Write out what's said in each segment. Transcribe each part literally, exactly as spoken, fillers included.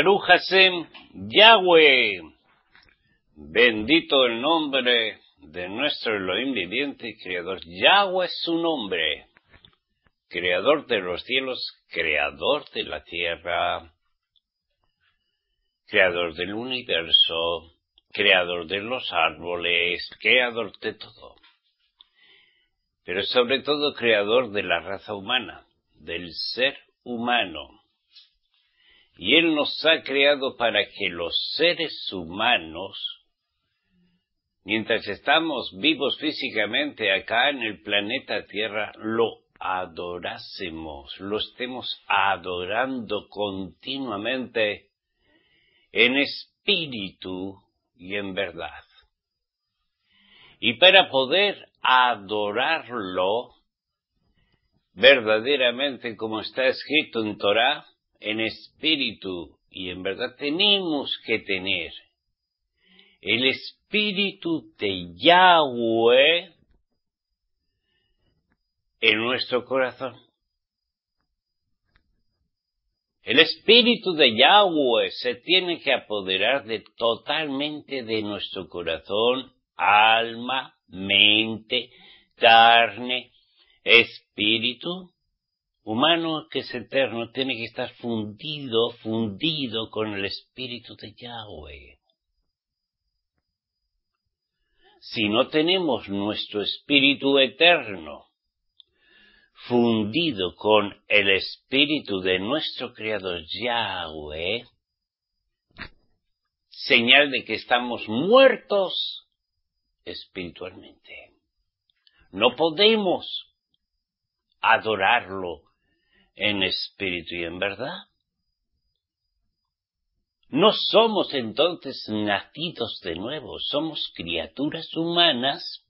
Baruch Hashem, Yahweh, bendito el nombre de nuestro Elohim viviente y creador. Yahweh es su nombre, creador de los cielos, creador de la tierra, creador del universo, creador de los árboles, creador de todo. Pero sobre todo creador de la raza humana, del ser humano. Y Él nos ha creado para que los seres humanos, mientras estamos vivos físicamente acá en el planeta Tierra, lo adorásemos, lo estemos adorando continuamente en espíritu y en verdad. Y para poder adorarlo verdaderamente como está escrito en Torah, en espíritu y en verdad, tenemos que tener el espíritu de Yahweh en nuestro corazón. El espíritu de Yahweh se tiene que apoderar de totalmente de nuestro corazón, alma, mente, carne, espíritu. Humano que es eterno tiene que estar fundido, fundido con el espíritu de Yahweh. Si no tenemos nuestro espíritu eterno fundido con el espíritu de nuestro creador Yahweh, señal de que estamos muertos espiritualmente. No podemos adorarlo en espíritu y en verdad. No somos entonces nacidos de nuevo, somos criaturas humanas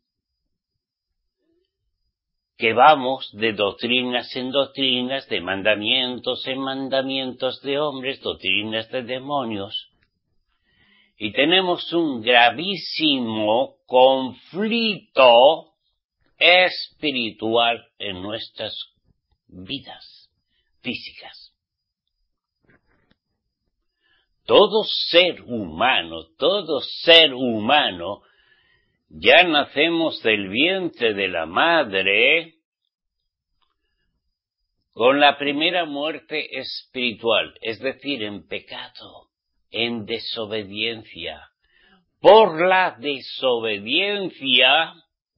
que vamos de doctrinas en doctrinas, de mandamientos en mandamientos de hombres, doctrinas de demonios, y tenemos un gravísimo conflicto espiritual en nuestras vidas físicas. Todo ser humano, todo ser humano, ya nacemos del vientre de la madre con la primera muerte espiritual, es decir, en pecado, en desobediencia. Por la desobediencia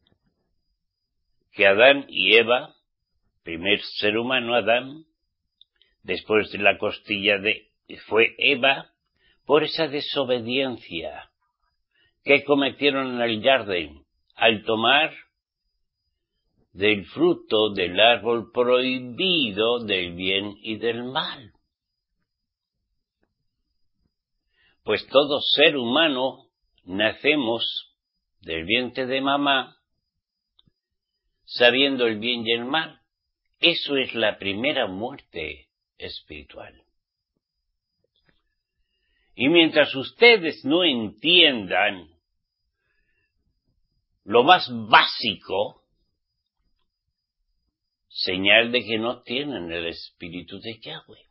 que Adán y Eva, primer ser humano Adán, después de la costilla de fue Eva, por esa desobediencia que cometieron en el jardín al tomar del fruto del árbol prohibido del bien y del mal. Pues todo ser humano nacemos del vientre de mamá sabiendo el bien y el mal. Eso es la primera muerte espiritual. Y mientras ustedes no entiendan lo más básico, señal de que no tienen el espíritu de Yahweh.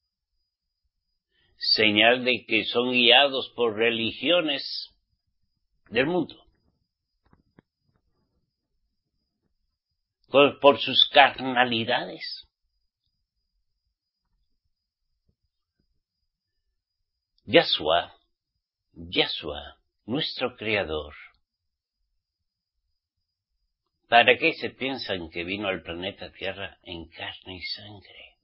Señal de que son guiados por religiones del mundo. Por, por sus carnalidades. Yahshua, Yahshua, nuestro Creador. ¿Para qué se piensan que vino al planeta Tierra en carne y sangre?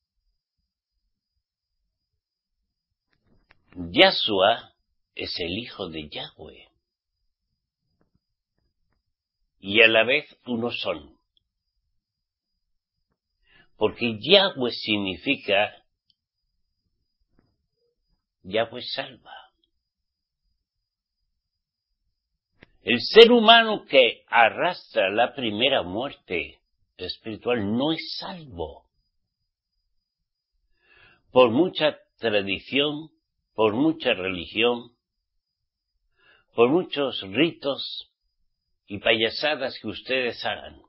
Yahshua es el Hijo de Yahweh. Y a la vez uno son. Porque Yahweh significa Yahweh salva. El ser humano que arrastra la primera muerte espiritual no es salvo. Por mucha tradición, por mucha religión, por muchos ritos y payasadas que ustedes hagan.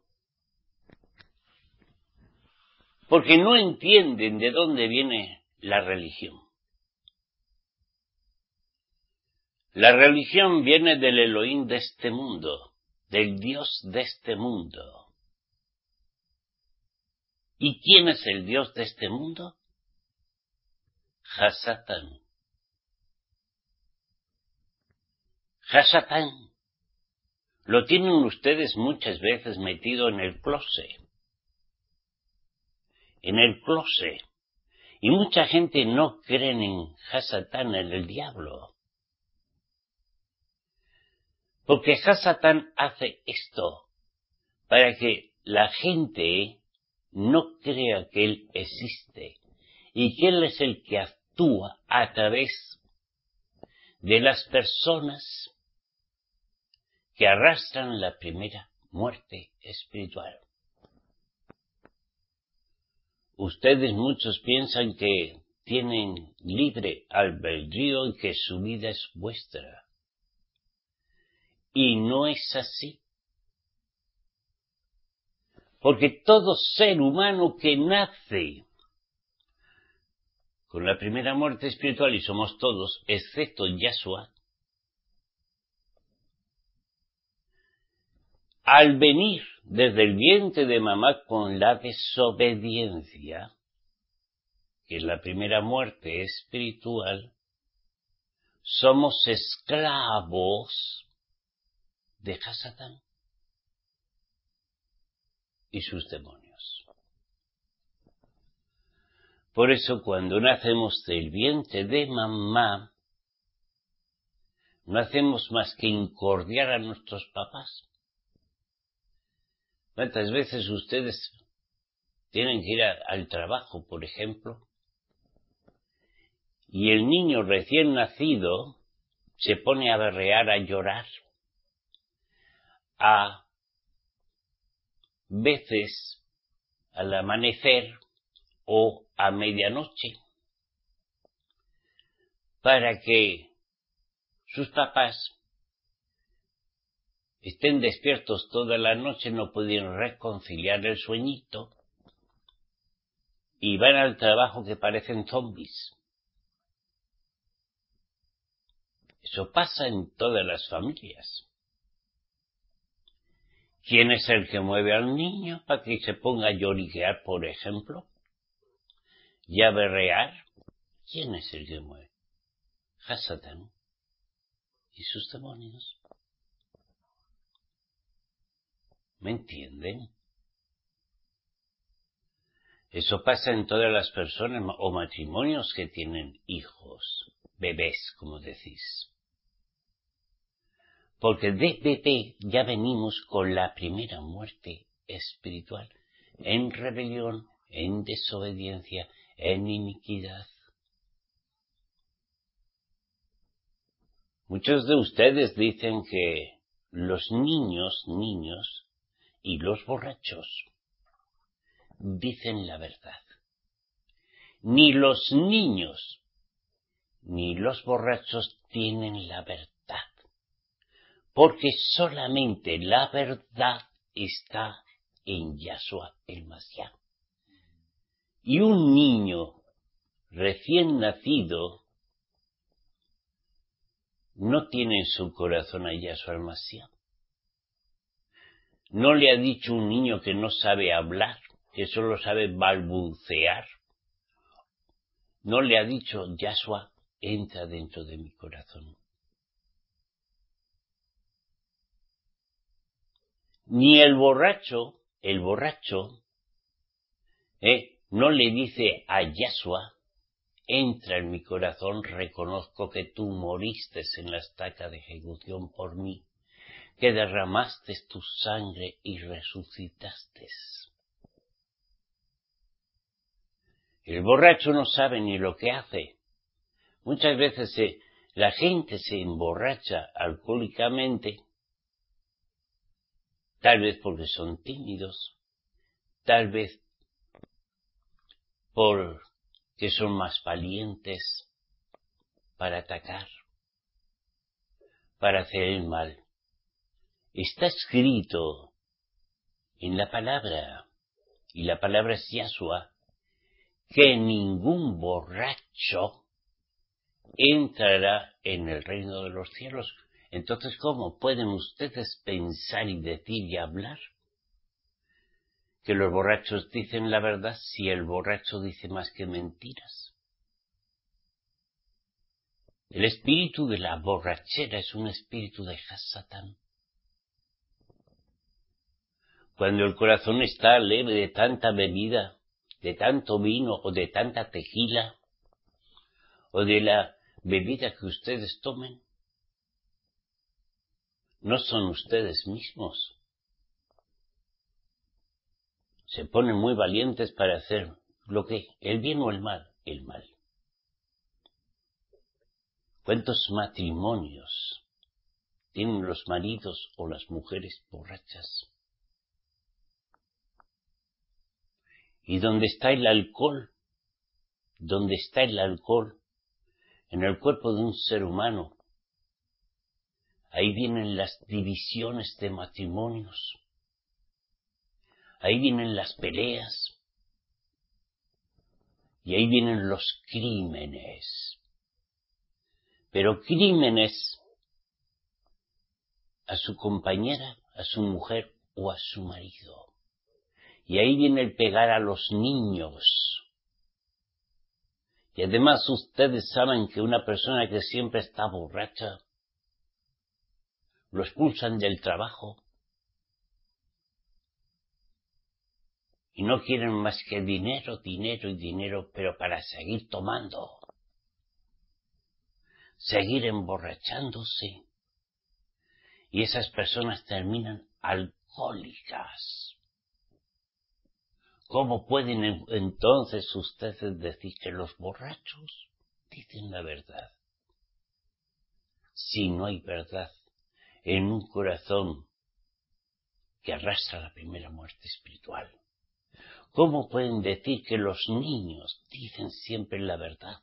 Porque no entienden de dónde viene la religión. La religión viene del Elohim de este mundo, del Dios de este mundo. ¿Y quién es el Dios de este mundo? Hasatán. Hasatán. Lo tienen ustedes muchas veces metido en el closet. En el closet. Y mucha gente no cree en Hasatán, en el diablo. Porque Hasatán hace esto para que la gente no crea que él existe y que él es el que actúa a través de las personas que arrastran la primera muerte espiritual. Ustedes muchos piensan que tienen libre albedrío y que su vida es vuestra. Y no es así. Porque todo ser humano que nace con la primera muerte espiritual, y somos todos, excepto Yahshua, al venir desde el vientre de mamá con la desobediencia, que es la primera muerte espiritual, somos esclavos de Hasatán y sus demonios. Por eso cuando nacemos del vientre de mamá, no hacemos más que incordiar a nuestros papás. ¿Cuántas veces ustedes tienen que ir a, al trabajo, por ejemplo, y el niño recién nacido se pone a berrear, a llorar, a veces al amanecer o a medianoche, para que sus papás estén despiertos toda la noche, no pueden reconciliar el sueñito y van al trabajo que parecen zombies. Eso pasa en todas las familias. ¿Quién es el que mueve al niño para que se ponga a lloriquear, por ejemplo? ¿Y a berrear? ¿Quién es el que mueve? Hasatán y sus demonios. ¿Me entienden? Eso pasa en todas las personas o matrimonios que tienen hijos, bebés, como decís. Porque de bebé ya venimos con la primera muerte espiritual, en rebelión, en desobediencia, en iniquidad. Muchos de ustedes dicen que los niños, niños y los borrachos dicen la verdad. Ni los niños ni los borrachos tienen la verdad. Porque solamente la verdad está en Yahshua el Mashiach. Y un niño recién nacido no tiene en su corazón a Yahshua el Mashiach. No le ha dicho un niño que no sabe hablar, que solo sabe balbucear. No le ha dicho, Yahshua, entra dentro de mi corazón. Ni el borracho, el borracho, eh, no le dice a Yahshua, entra en mi corazón, reconozco que tú moriste en la estaca de ejecución por mí, que derramaste tu sangre y resucitaste. El borracho no sabe ni lo que hace. Muchas veces se, la gente se emborracha alcohólicamente, tal vez porque son tímidos, tal vez porque son más valientes para atacar, para hacer el mal. Está escrito en la palabra, y la palabra es Yahshua, que ningún borracho entrará en el reino de los cielos. Entonces, ¿cómo pueden ustedes pensar y decir y hablar que los borrachos dicen la verdad si el borracho dice más que mentiras? El espíritu de la borrachera es un espíritu de Satán. Cuando el corazón está leve de tanta bebida, de tanto vino o de tanta tequila, o de la bebida que ustedes tomen, no son ustedes mismos. Se ponen muy valientes para hacer lo que, el bien o el mal, el mal. ¿Cuántos matrimonios tienen los maridos o las mujeres borrachas? ¿Y dónde está el alcohol? ¿Dónde está el alcohol? En el cuerpo de un ser humano. Ahí vienen las divisiones de matrimonios. Ahí vienen las peleas. Y ahí vienen los crímenes. Pero crímenes a su compañera, a su mujer o a su marido. Y ahí viene el pegar a los niños. Y además ustedes saben que una persona que siempre está borracha, lo expulsan del trabajo. Y no quieren más que dinero, dinero y dinero, pero para seguir tomando. Seguir emborrachándose. Y esas personas terminan alcohólicas. ¿Cómo pueden entonces ustedes decir que los borrachos dicen la verdad? Si no hay verdad en un corazón que arrastra la primera muerte espiritual. ¿Cómo pueden decir que los niños dicen siempre la verdad?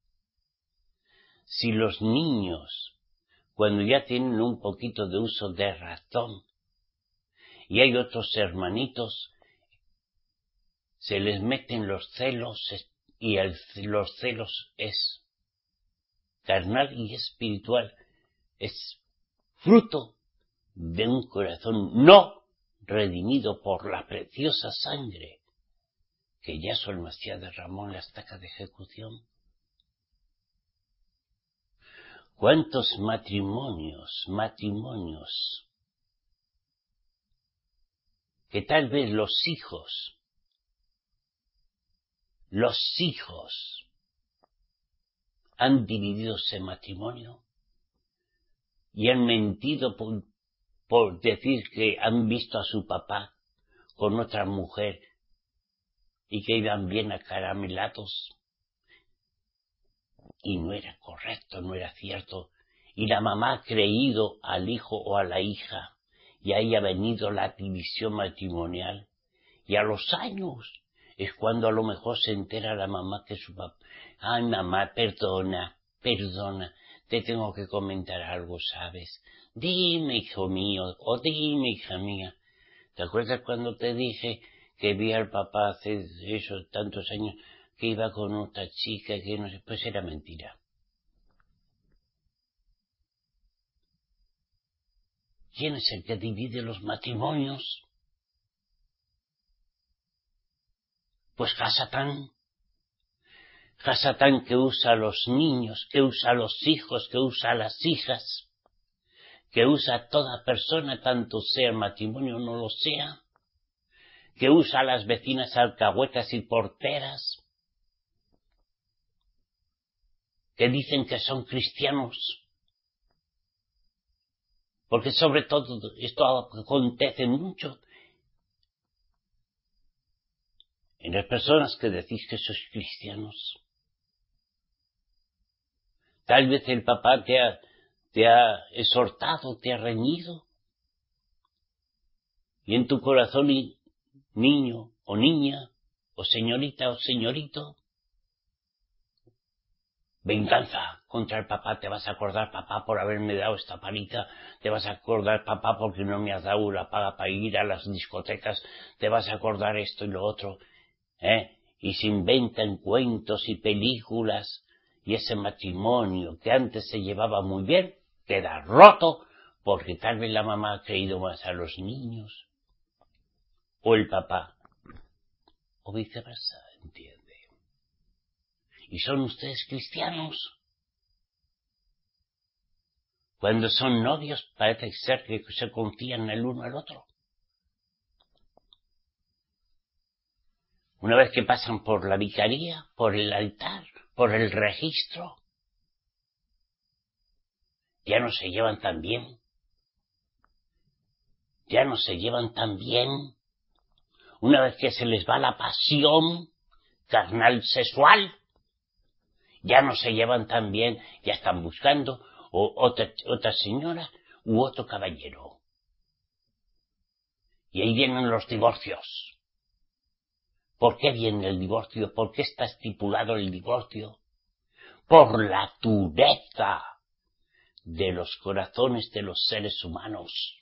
Si los niños, cuando ya tienen un poquito de uso de razón, y hay otros hermanitos, se les meten los celos, y el, los celos es carnal y espiritual, es fruto de un corazón no redimido por la preciosa sangre que ya Yahshua el Mashiach derramó en la estaca de ejecución. ¿Cuántos matrimonios, matrimonios, que tal vez los hijos, los hijos han dividido ese matrimonio y han mentido por, por decir que han visto a su papá con otra mujer y que iban bien acaramelados? Y no era correcto, no era cierto. Y la mamá ha creído al hijo o a la hija, y ahí ha venido la división matrimonial. Y a los años es cuando a lo mejor se entera la mamá que su papá, ay mamá, perdona, perdona, te tengo que comentar algo, ¿sabes? Dime, hijo mío, o dime, hija mía. ¿Te acuerdas cuando te dije que vi al papá hace esos tantos años que iba con otra chica, que no sé, pues era mentira? ¿Quién es el que divide los matrimonios? Pues Hasatán. Hasatán, que usa a los niños, que usa a los hijos, que usa a las hijas, que usa a toda persona, tanto sea el matrimonio o no lo sea, que usa a las vecinas alcahuetas y porteras, que dicen que son cristianos, porque sobre todo esto acontece mucho en las personas que decís que sois cristianos. Tal vez el papá te ha, te ha exhortado, te ha reñido, y en tu corazón, niño o niña, o señorita o señorito, venganza contra el papá. Te vas a acordar, papá, por haberme dado esta paliza. Te vas a acordar, papá, porque no me has dado la paga para ir a las discotecas. Te vas a acordar esto y lo otro, ¿eh? Y se inventan cuentos y películas y ese matrimonio que antes se llevaba muy bien queda roto porque tal vez la mamá ha creído más a los niños o el papá o viceversa, ¿entiende? ¿Y son ustedes cristianos? Cuando son novios parece ser que se confían el uno al otro. Una vez que pasan por la vicaría, por el altar, por el registro, ya no se llevan tan bien. Ya no se llevan tan bien. Una vez que se les va la pasión carnal sexual, ya no se llevan tan bien, ya están buscando o otra, otra señora u otro caballero. Y ahí vienen los divorcios. ¿Por qué viene el divorcio? ¿Por qué está estipulado el divorcio? Por la dureza de los corazones de los seres humanos.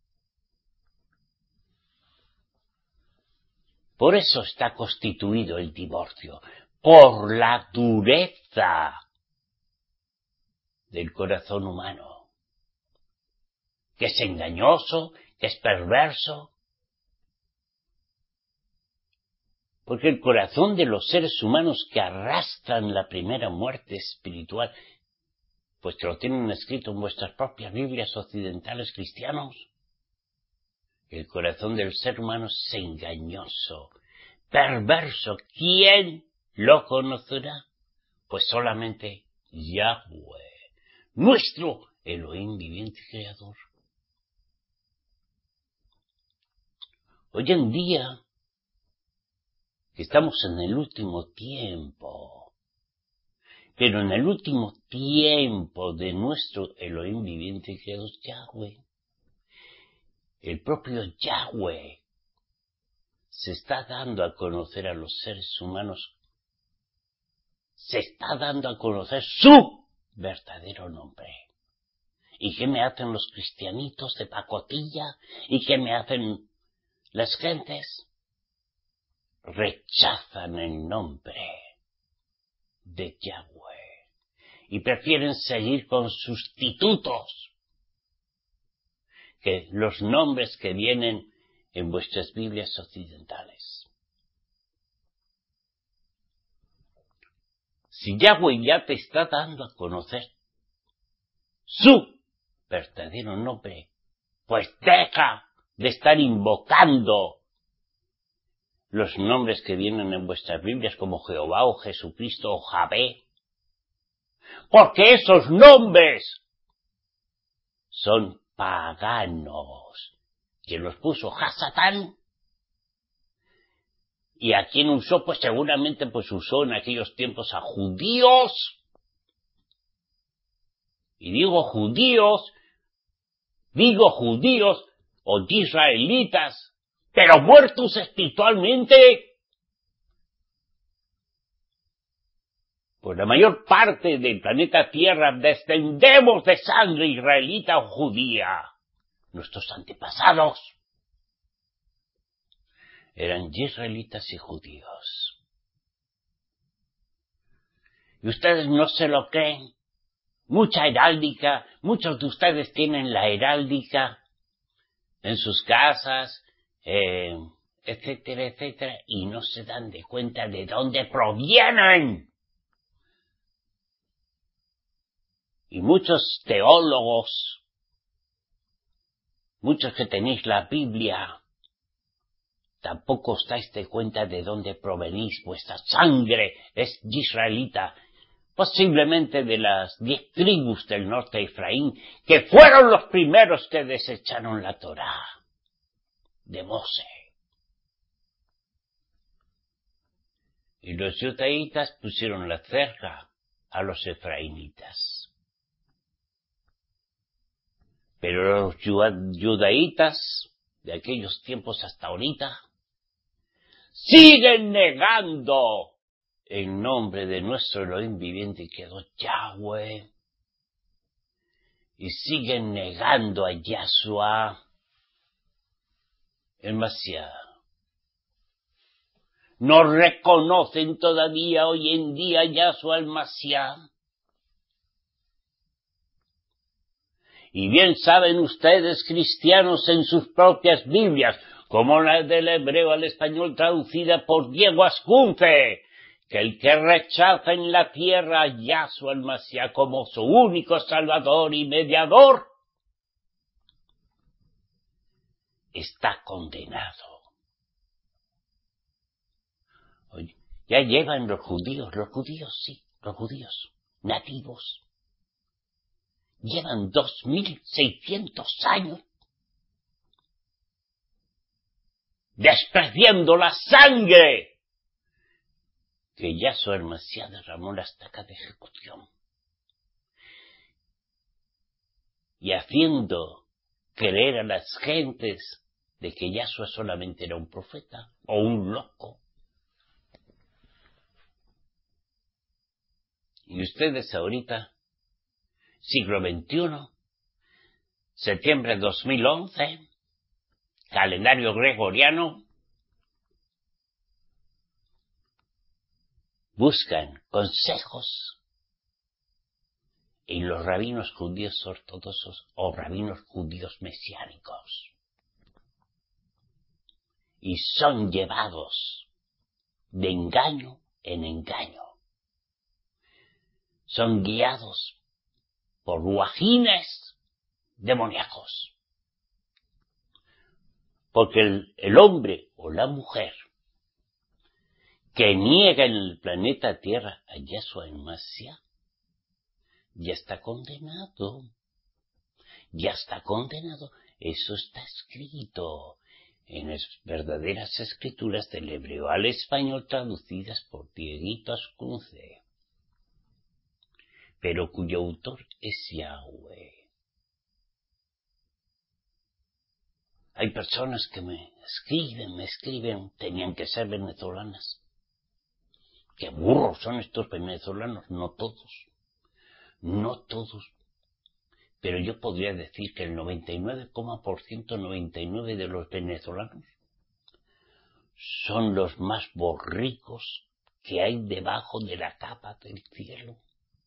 Por eso está constituido el divorcio, por la dureza del corazón humano, que es engañoso, que es perverso. Porque el corazón de los seres humanos que arrastran la primera muerte espiritual, pues que lo tienen escrito en vuestras propias Biblias occidentales cristianos, el corazón del ser humano es engañoso, perverso. ¿Quién lo conocerá? Pues solamente Yahweh, nuestro Elohim viviente y creador. Hoy en día, que estamos en el último tiempo, pero en el último tiempo de nuestro Elohim viviente y creador Yahweh, el propio Yahweh se está dando a conocer a los seres humanos, se está dando a conocer su verdadero nombre. ¿Y qué me hacen los cristianitos de pacotilla? ¿Y qué me hacen las gentes? Rechazan el nombre de Yahweh y prefieren seguir con sustitutos que los nombres que vienen en vuestras Biblias occidentales. Si Yahweh ya te está dando a conocer su verdadero nombre, pues deja de estar invocando los nombres que vienen en vuestras Biblias como Jehová o Jesucristo o Javé, porque esos nombres son paganos. ¿Quién los puso? Hasatán. ¿Y a quién usó? Pues seguramente pues usó en aquellos tiempos a judíos. Y digo judíos, digo judíos o israelitas, pero muertos espiritualmente. Pues la mayor parte del planeta Tierra descendemos de sangre israelita o judía. Nuestros antepasados eran israelitas y judíos. ¿Y ustedes no se lo creen? Mucha heráldica, muchos de ustedes tienen la heráldica en sus casas, eh, etcétera, etcétera, y no se dan de cuenta de dónde provienen. Y muchos teólogos, muchos que tenéis la Biblia, tampoco os dais de cuenta de dónde provenís. Vuestra sangre es israelita, posiblemente de las diez tribus del norte de Efraín, que fueron los primeros que desecharon la Torá de Mose. Y los judaítas pusieron la cerca a los efraínitas. Pero los judaítas de aquellos tiempos hasta ahorita siguen negando el nombre de nuestro Elohim viviente y creador Yahweh, y siguen negando a Yahshua, el Mashiach. No reconocen todavía hoy en día a Yahshua el Mashiach, Y bien saben ustedes, cristianos, en sus propias Biblias, como la del hebreo al español traducida por Diego Ascunce, que el que rechaza en la tierra a Yahshua el Mashiach como su único Salvador y mediador, está condenado. Oye, ya llevan los judíos, los judíos sí, los judíos nativos, llevan dos mil seiscientos años despreciando la sangre que Yahshua el Mashiach derramó en la estaca de ejecución y haciendo creer a las gentes de que Yahshua solamente era un profeta o un loco. Y ustedes ahorita, siglo veintiuno, septiembre de dos mil once, calendario gregoriano, buscan consejos en los rabinos judíos ortodoxos o rabinos judíos mesiánicos. Y son llevados de engaño en engaño. Son guiados por ruajines demoníacos. Porque el, el hombre o la mujer que niega en el planeta Tierra a Yahshua el Mashiach, ya está condenado. Ya está condenado. Eso está escrito en las verdaderas escrituras del hebreo al español traducidas por Dieguito Ascunce, pero cuyo autor es Yahweh. Hay personas que me escriben, me escriben, tenían que ser venezolanas. ¡Qué burros son estos venezolanos! No todos, no todos. Pero yo podría decir que el noventa y nueve por ciento, noventa y nueve de los venezolanos son los más borricos que hay debajo de la capa del cielo.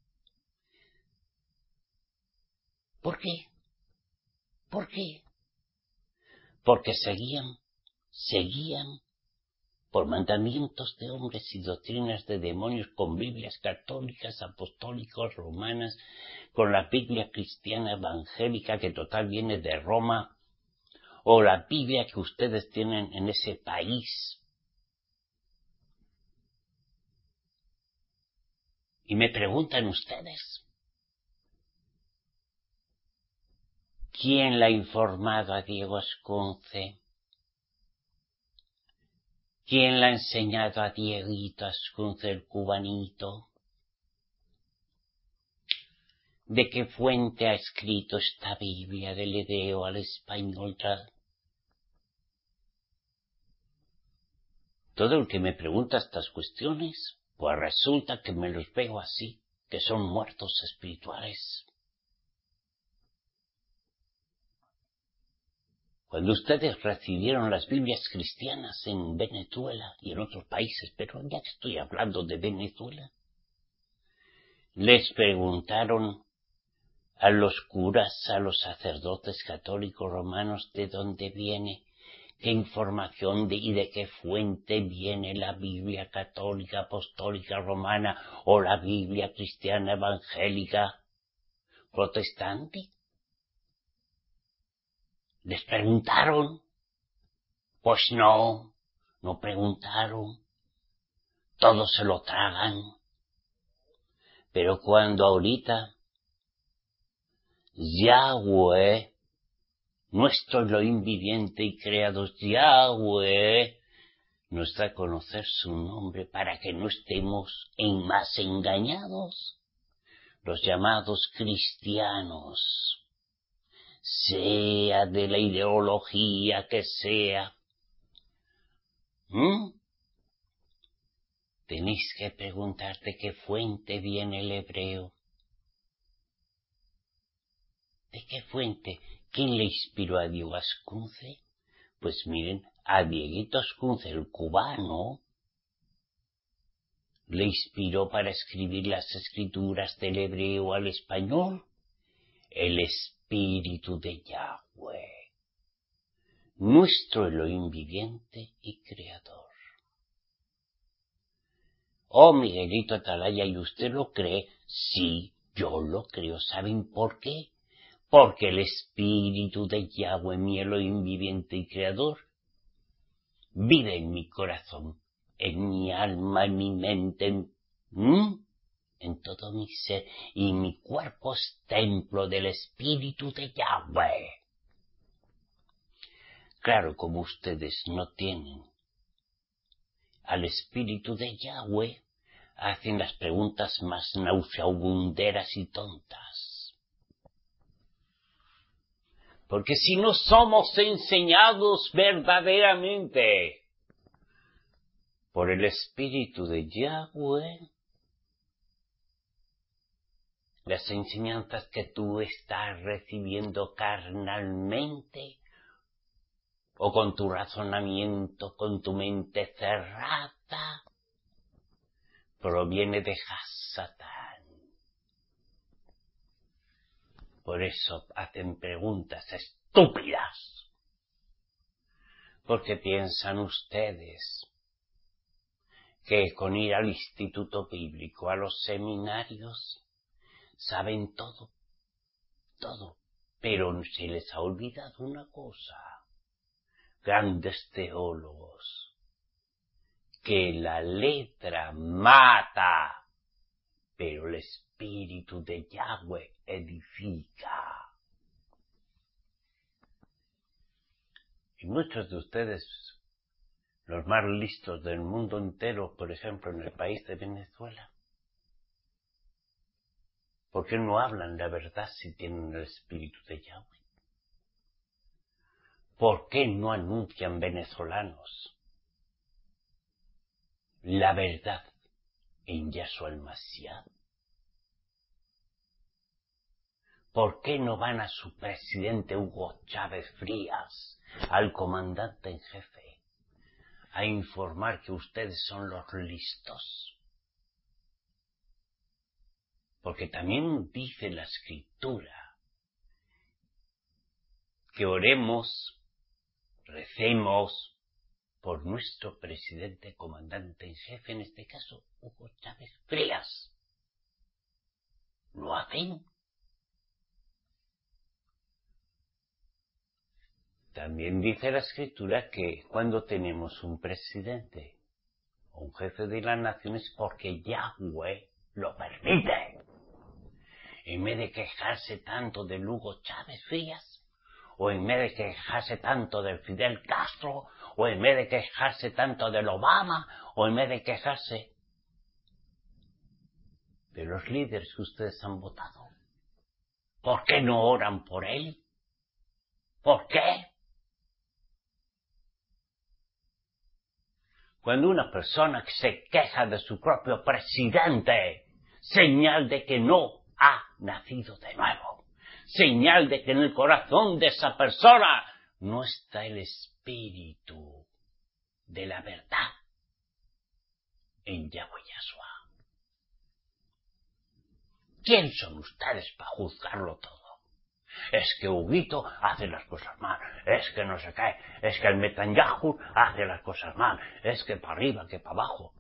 ¿Por qué? ¿Por qué? Porque seguían, seguían por mandamientos de hombres y doctrinas de demonios con Biblias católicas, apostólicas, romanas, con la Biblia cristiana evangélica que total viene de Roma, o la Biblia que ustedes tienen en ese país. Y me preguntan ustedes, ¿quién le ha informado a Diego Ascunce? ¿Quién le ha enseñado a Dieguito Ascunce, el cubanito? ¿De qué fuente ha escrito esta Biblia del hebreo al español? Todo el que me pregunta estas cuestiones, pues resulta que me los veo así, que son muertos espirituales. Cuando ustedes recibieron las Biblias cristianas en Venezuela y en otros países, pero ya que estoy hablando de Venezuela, les preguntaron a los curas, a los sacerdotes católicos romanos de dónde viene, qué información de, y de qué fuente viene la Biblia católica, apostólica, romana o la Biblia cristiana evangélica protestante. ¿Les preguntaron? Pues no, no preguntaron. Todos se lo tragan. Pero cuando ahorita Yahweh, nuestro Elohim viviente y creador, Yahweh, nos da a conocer su nombre para que no estemos en más engañados, los llamados cristianos, sea de la ideología que sea. ¿Mm? Tenéis que preguntarte qué fuente viene el hebreo. ¿De qué fuente? ¿Quién le inspiró a Diego Ascunce? Pues miren, a Dieguito Ascunce, el cubano, le inspiró para escribir las escrituras del hebreo al español el espíritu de Yahweh, nuestro Elohim viviente y creador. Oh, Miguelito Atalaya, ¿y usted lo cree? Sí, yo lo creo. ¿Saben por qué? Porque el espíritu de Yahweh, mi Elohim viviente y creador, vive en mi corazón, en mi alma, en mi mente, en, ¿Mm? en todo mi ser, y mi cuerpo es templo del espíritu de Yahweh. Claro, como ustedes no tienen al espíritu de Yahweh, hacen las preguntas más nauseabunderas y tontas. Porque si no somos enseñados verdaderamente por el espíritu de Yahweh, las enseñanzas que tú estás recibiendo carnalmente, o con tu razonamiento, con tu mente cerrada, proviene de Hasatán. Por eso hacen preguntas estúpidas. Porque piensan ustedes que con ir al instituto bíblico, a los seminarios, saben todo, todo. Pero se les ha olvidado una cosa. Grandes teólogos, que la letra mata, pero el espíritu de Yahweh edifica. Y muchos de ustedes, los más listos del mundo entero, por ejemplo en el país de Venezuela, ¿por qué no hablan la verdad si tienen el espíritu de Yahweh? ¿Por qué no anuncian venezolanos la verdad en Yahshua el Mashiach? ¿Por qué no van a su presidente Hugo Chávez Frías, al comandante en jefe, a informar que ustedes son los listos? Porque también dice la Escritura que oremos, recemos por nuestro presidente comandante en jefe, en este caso Hugo Chávez Frías. ¿Lo hacen? También dice la Escritura que cuando tenemos un presidente o un jefe de la nación es porque Yahweh lo permite. En vez de quejarse tanto de Hugo Chávez Frías, o en vez de quejarse tanto del Fidel Castro, o en vez de quejarse tanto del Obama, o en vez de quejarse de los líderes que ustedes han votado, ¿por qué no oran por él? ¿Por qué? Cuando una persona se queja de su propio presidente, señal de que no ha nacido de nuevo. Señal de que en el corazón de esa persona no está el espíritu de la verdad en Yahweh Yahshua. ¿Quién son ustedes para juzgarlo todo? Es que Huguito hace las cosas mal, es que no sé qué, es que el Netanyahu hace las cosas mal, es que para arriba, que para abajo.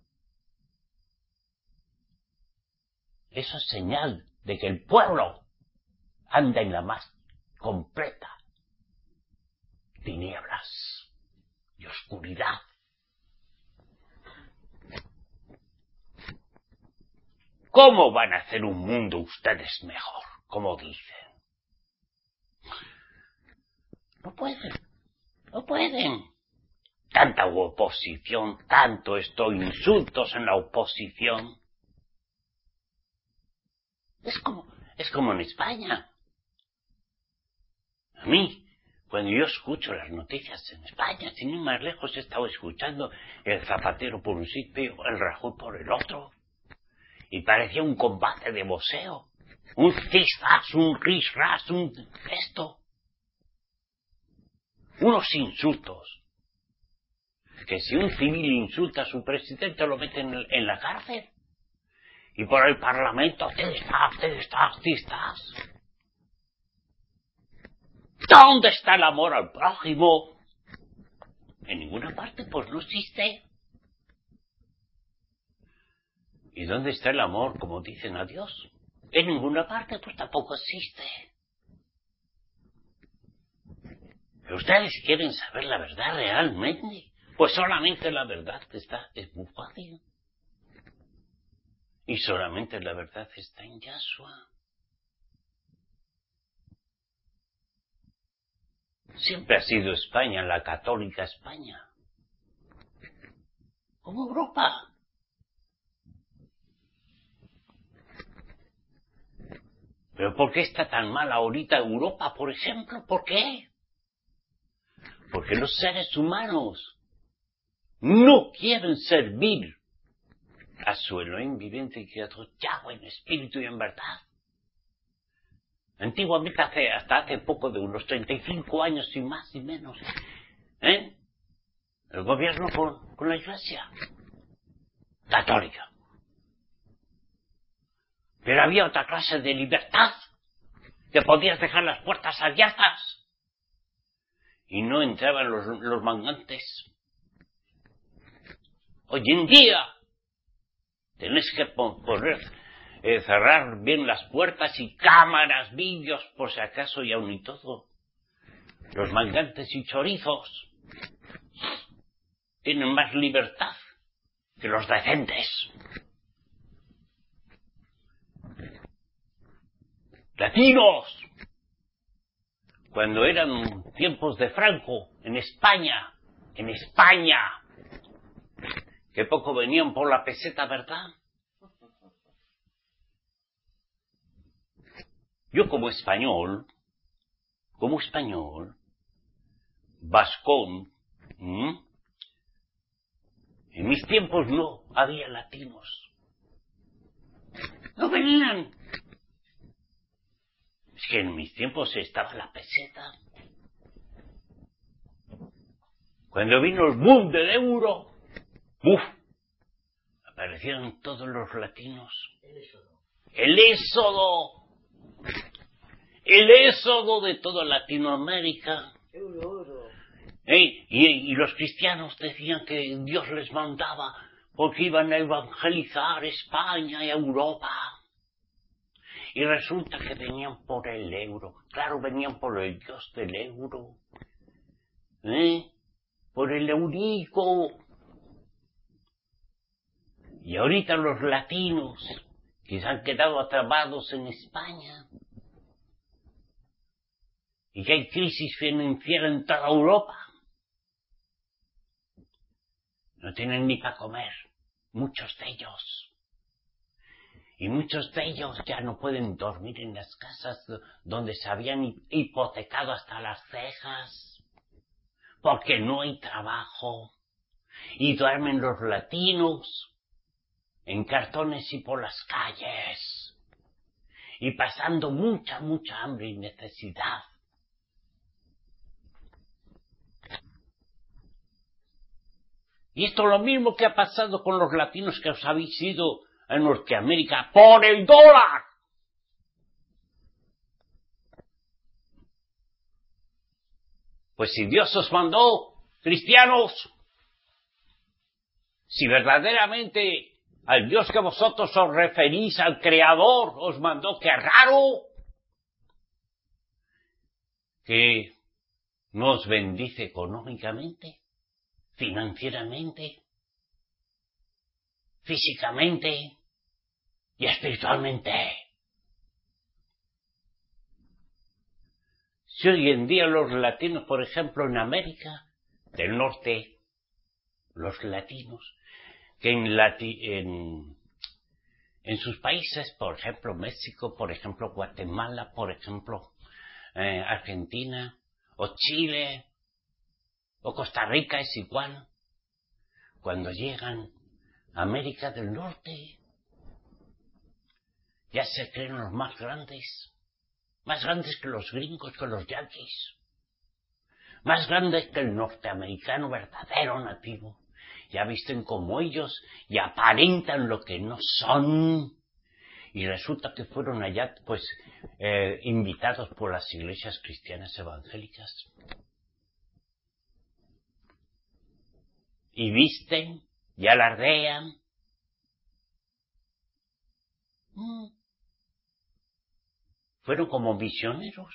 Eso es señal de que el pueblo anda en la más completa tinieblas y oscuridad. ¿Cómo van a hacer un mundo ustedes mejor, como dicen? No pueden, no pueden. Tanta oposición, tanto esto, insultos en la oposición. Es como, es como en España. A mí, cuando yo escucho las noticias en España, sin ir más lejos, he estado escuchando el Zapatero por un sitio, el Rajoy por el otro. Y parecía un combate de boxeo. Un zigzag, un risras, un esto. Unos insultos. Que si un civil insulta a su presidente lo meten en, en la cárcel. Y por el Parlamento, ¿qué estás? ¿Qué estás? ¿Qué estás? ¿Dónde está el amor al prójimo? En ninguna parte, pues no existe. ¿Y dónde está el amor, como dicen a Dios? En ninguna parte, pues tampoco existe. Pero ustedes quieren saber la verdad realmente, pues solamente la verdad está, es muy fácil. Y solamente la verdad está en Yahshua. Siempre ha sido España, la católica España. Como Europa. ¿Pero por qué está tan mal ahorita Europa, por ejemplo? ¿Por qué? Porque los seres humanos no quieren servir a su Elohim viviente y creador Yahweh en espíritu y en verdad. Antiguamente, hace, hasta hace poco, de unos treinta y cinco años y más y menos, ¿eh? El gobierno con, con la Iglesia católica. Pero había otra clase de libertad, que podías dejar las puertas abiertas y no entraban los, los mangantes. Hoy en día tenés que poner, eh, cerrar bien las puertas y cámaras, vídeos, por si acaso, y aun y todo. Los mangantes y chorizos tienen más libertad que los decentes. Latinos, cuando eran tiempos de Franco, en España, en España, que poco venían por la peseta, ¿verdad? Yo como español, como español, vascón, ¿m? En mis tiempos no había latinos. No venían. Es que en mis tiempos estaba la peseta. Cuando vino el boom del euro, ¡buf! Aparecieron todos los latinos. El éxodo. El éxodo de toda Latinoamérica. ¿Eh? Y, y los cristianos decían que Dios les mandaba porque iban a evangelizar España y Europa. Y resulta que venían por el euro. Claro, venían por el Dios del euro. ¿Eh? Por el eurico. Y ahorita los latinos que se han quedado atrapados en España y que hay crisis financiera en toda Europa, no tienen ni para comer, muchos de ellos. Y muchos de ellos ya no pueden dormir en las casas donde se habían hipotecado hasta las cejas, porque no hay trabajo. Y duermen los latinos en cartones y por las calles, y pasando mucha, mucha hambre y necesidad. Y esto es lo mismo que ha pasado con los latinos que os habéis ido a Norteamérica por el dólar. Pues si Dios os mandó, cristianos, si verdaderamente al Dios que vosotros os referís, al Creador, os mandó, qué raro que no os bendice económicamente, financieramente, físicamente y espiritualmente. Si hoy en día los latinos, por ejemplo, en América del Norte, los latinos, que en, Lati- en, en sus países, por ejemplo, México, por ejemplo, Guatemala, por ejemplo, eh, Argentina, o Chile, o Costa Rica, es igual. Cuando llegan a América del Norte, ya se creen los más grandes, más grandes que los gringos, que los yanquis, más grandes que el norteamericano verdadero nativo. Ya visten como ellos y aparentan lo que no son. y resulta que fueron allá, pues, eh, invitados por las iglesias cristianas evangélicas. Y visten, y alardean. Mm. Fueron como misioneros.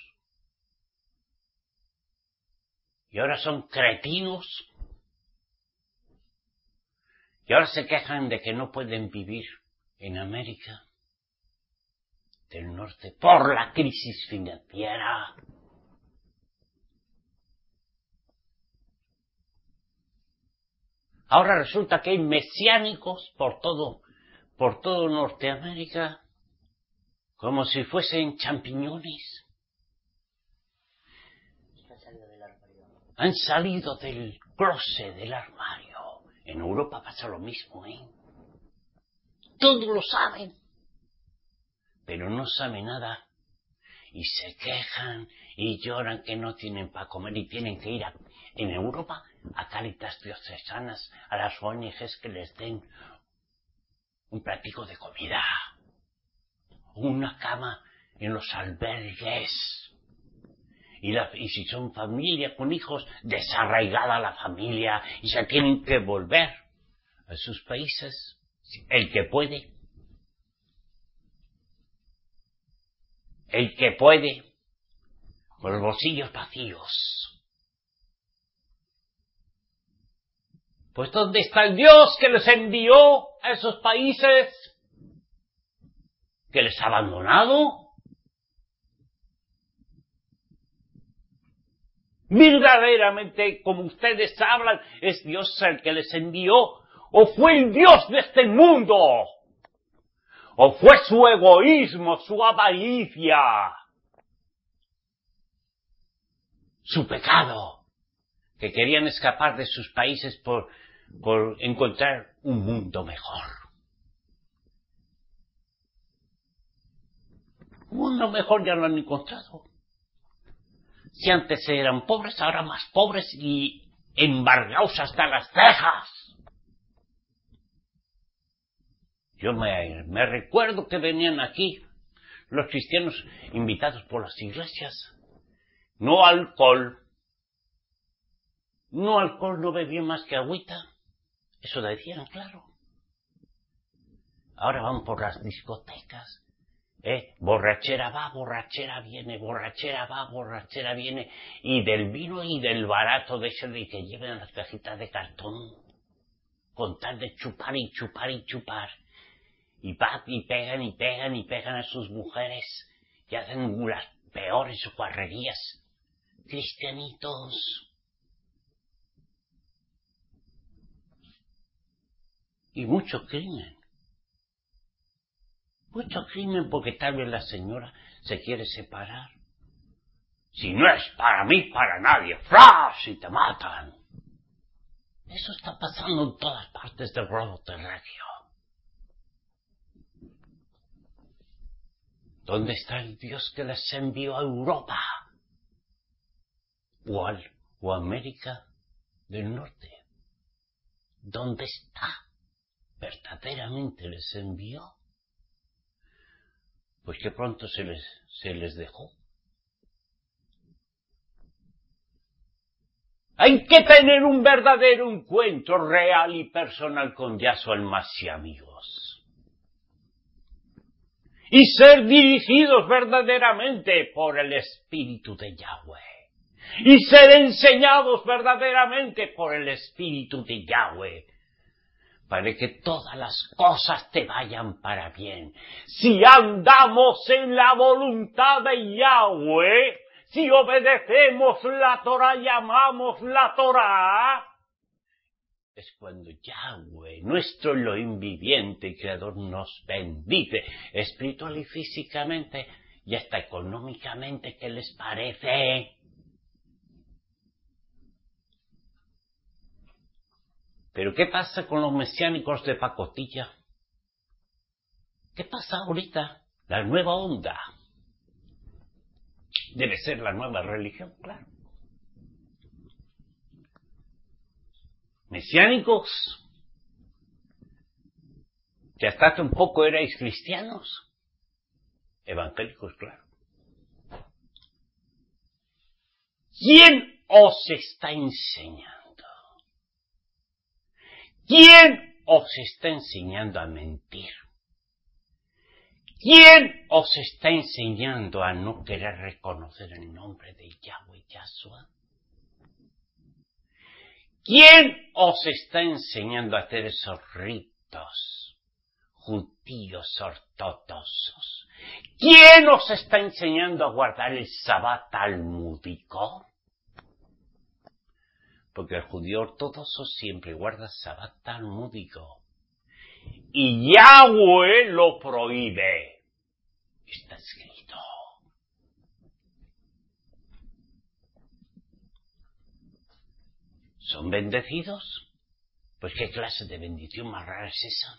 Y ahora son cretinos. Y ahora se quejan de que no pueden vivir en América del Norte por la crisis financiera. Ahora resulta que hay mesiánicos por todo, por todo Norteamérica, como si fuesen champiñones. Han salido del armario. Han salido del closet, del armario. En Europa pasa lo mismo, ¿eh? Todos lo saben, pero no saben nada. Y se quejan y lloran que no tienen para comer y tienen que ir a, en Europa a Cáritas diocesanas, a las O N Ges que les den un platico de comida, una cama en los albergues. Y, la, y si son familia con hijos, desarraigada la familia y se tienen que volver a sus países, el que puede. El que puede, con los bolsillos vacíos. Pues ¿dónde está el Dios que les envió a esos países? ¿Que les ha abandonado? Verdaderamente, como ustedes hablan, ¿es Dios el que les envió? ¿O fue el Dios de este mundo? ¿O fue su egoísmo, su avaricia, su pecado, que querían escapar de sus países por, por encontrar un mundo mejor? Un mundo mejor ya lo han encontrado. Si antes eran pobres, ahora más pobres y embargados hasta las cejas. Yo me, me recuerdo que venían aquí los cristianos invitados por las iglesias. No alcohol. No alcohol, no bebían más que agüita. Eso decían, claro. Ahora van por las discotecas. ¿Eh? Borrachera va, borrachera viene, borrachera va, borrachera viene. Y del vino y del barato de ese de que lleven las cajitas de cartón. Con tal de chupar y chupar y chupar. Y va, y pegan y pegan y pegan a sus mujeres. Y hacen las peores guarrerías. Cristianitos. Y mucho crimen. Mucho crimen porque tal vez la señora se quiere separar. Si no es para mí, para nadie. ¡Flash! Y te matan. Eso está pasando en todas partes del globo terráqueo. ¿Dónde está el Dios que les envió a Europa? O, al, o a América del Norte. ¿Dónde está? ¿Verdaderamente les envió? Pues que pronto se les, se les dejó. Hay que tener un verdadero encuentro real y personal con Yahshua el Mashiach, amigos. Y ser dirigidos verdaderamente por el Espíritu de Yahweh. Y ser enseñados verdaderamente por el Espíritu de Yahweh. Para que todas las cosas te vayan para bien. Si andamos en la voluntad de Yahweh, si obedecemos la Torah y amamos la Torah, es cuando Yahweh, nuestro Elohim viviente y Creador, nos bendice espiritual y físicamente y hasta económicamente. ¿Qué les parece? Pero ¿qué pasa con los mesiánicos de pacotilla? ¿Qué pasa ahorita? La nueva onda. Debe ser la nueva religión, claro. Mesiánicos, que hasta hace un poco erais cristianos, evangélicos, claro. ¿Quién os está enseñando? ¿Quién os está enseñando a mentir? ¿Quién os está enseñando a no querer reconocer el nombre de Yahweh Yahshua? ¿Quién os está enseñando a hacer esos ritos judíos ortodoxos? ¿Quién os está enseñando a guardar el Sabbat talmúdico? Porque el judío ortodoxo siempre guarda Sabbat talmúdico. Y Yahweh lo prohíbe. Está escrito. ¿Son bendecidos? Pues ¿qué clase de bendición más rara es esa?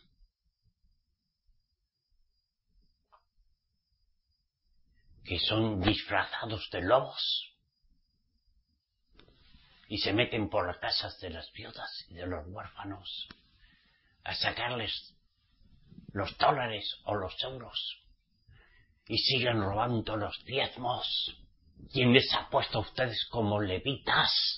Que son disfrazados de lobos y se meten por las casas de las viudas y de los huérfanos a sacarles los dólares o los euros y siguen robando los diezmos. ¿Quién les ha puesto a ustedes como levitas?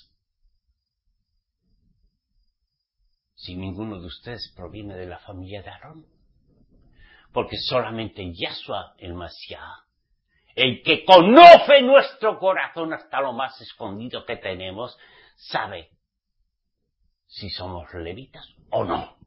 Si ninguno de ustedes proviene de la familia de Aarón. Porque solamente Yahshua, el Mashiach, el que conoce nuestro corazón hasta lo más escondido que tenemos, sabe si somos levitas o no.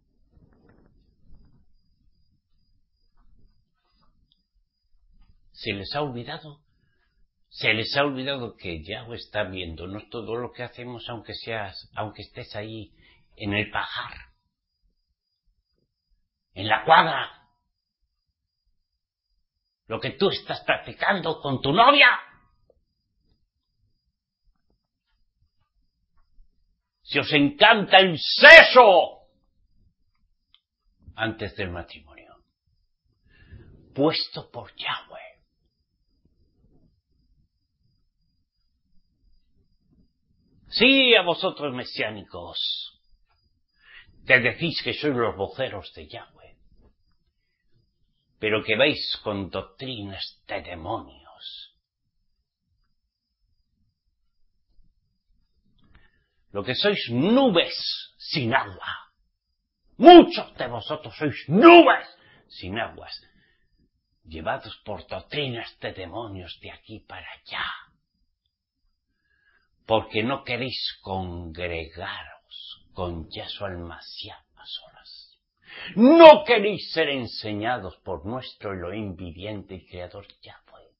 ¿Se les ha olvidado? Se les ha olvidado que Yahweh está viéndonos todo lo que hacemos, aunque seas, aunque estés ahí en el pajar, en la cuadra, lo que tú estás practicando con tu novia. Si os encanta el sexo antes del matrimonio, puesto por Yahweh. Sí, a vosotros mesiánicos, que decís que sois los voceros de Yahweh, pero que vais con doctrinas de demonios. Lo que sois nubes sin agua. Muchos de vosotros sois nubes sin aguas, llevados por doctrinas de demonios de aquí para allá. Porque no queréis congregaros con Yahshua el Mashiach a solas. No queréis ser enseñados por nuestro Elohim viviente y creador Yahweh.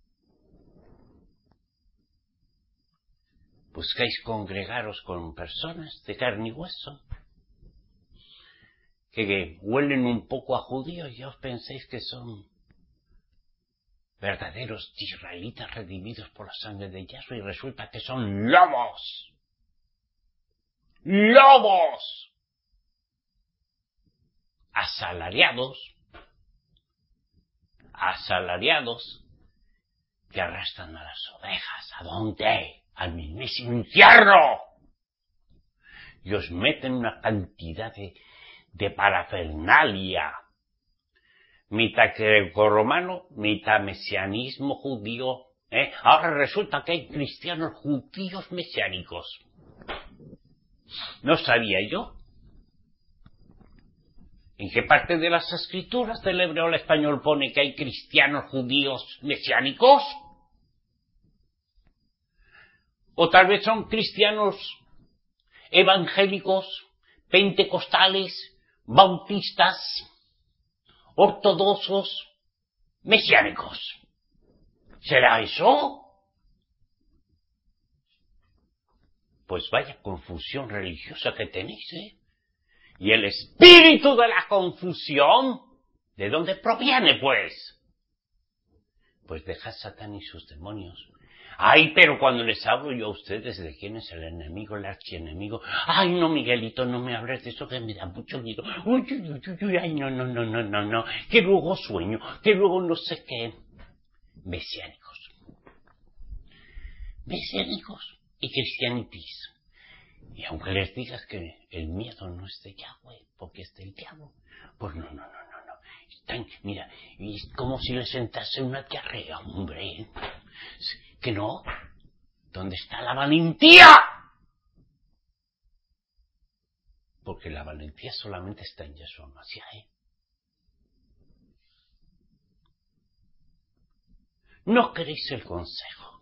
Buscáis congregaros con personas de carne y hueso, que, que huelen un poco a judíos y os penséis que son verdaderos israelitas redimidos por la sangre de Yahshua y resulta que son lobos. ¡Lobos! Asalariados, asalariados, que arrastran a las ovejas. ¿A dónde? Al mismísimo infierno. Y os meten una cantidad de, de parafernalia, mitad greco-romano, mitad mesianismo judío. ¿eh? Ahora resulta que hay cristianos judíos mesiánicos. ¿No sabía yo? ¿En qué parte de las escrituras del hebreo al español pone que hay cristianos judíos mesiánicos? O tal vez son cristianos evangélicos, pentecostales, bautistas, ortodoxos, mesiánicos. ¿Será eso? Pues vaya confusión religiosa que tenéis, ¿eh? Y el espíritu de la confusión, ¿de dónde proviene, pues? Pues deja a Satán y sus demonios. Ay, pero cuando les hablo yo a ustedes de quién es el enemigo, el archienemigo, ay, no, Miguelito, no me hables de eso que me da mucho miedo. Uy, uy, uy, uy, ay, no, no, no, no, no, no, que luego sueño, que luego no sé qué. Mesiánicos. Mesiánicos y cristianitis. Y aunque les digas que el miedo no es de Yahweh, porque es del diablo, pues no, no, no, no, no. Están, mira, es como si le sentase una diarrea, hombre. ¿Que no? ¿Dónde está la valentía? Porque la valentía solamente está en Yeshua Mashiach, ¿eh? No queréis el consejo.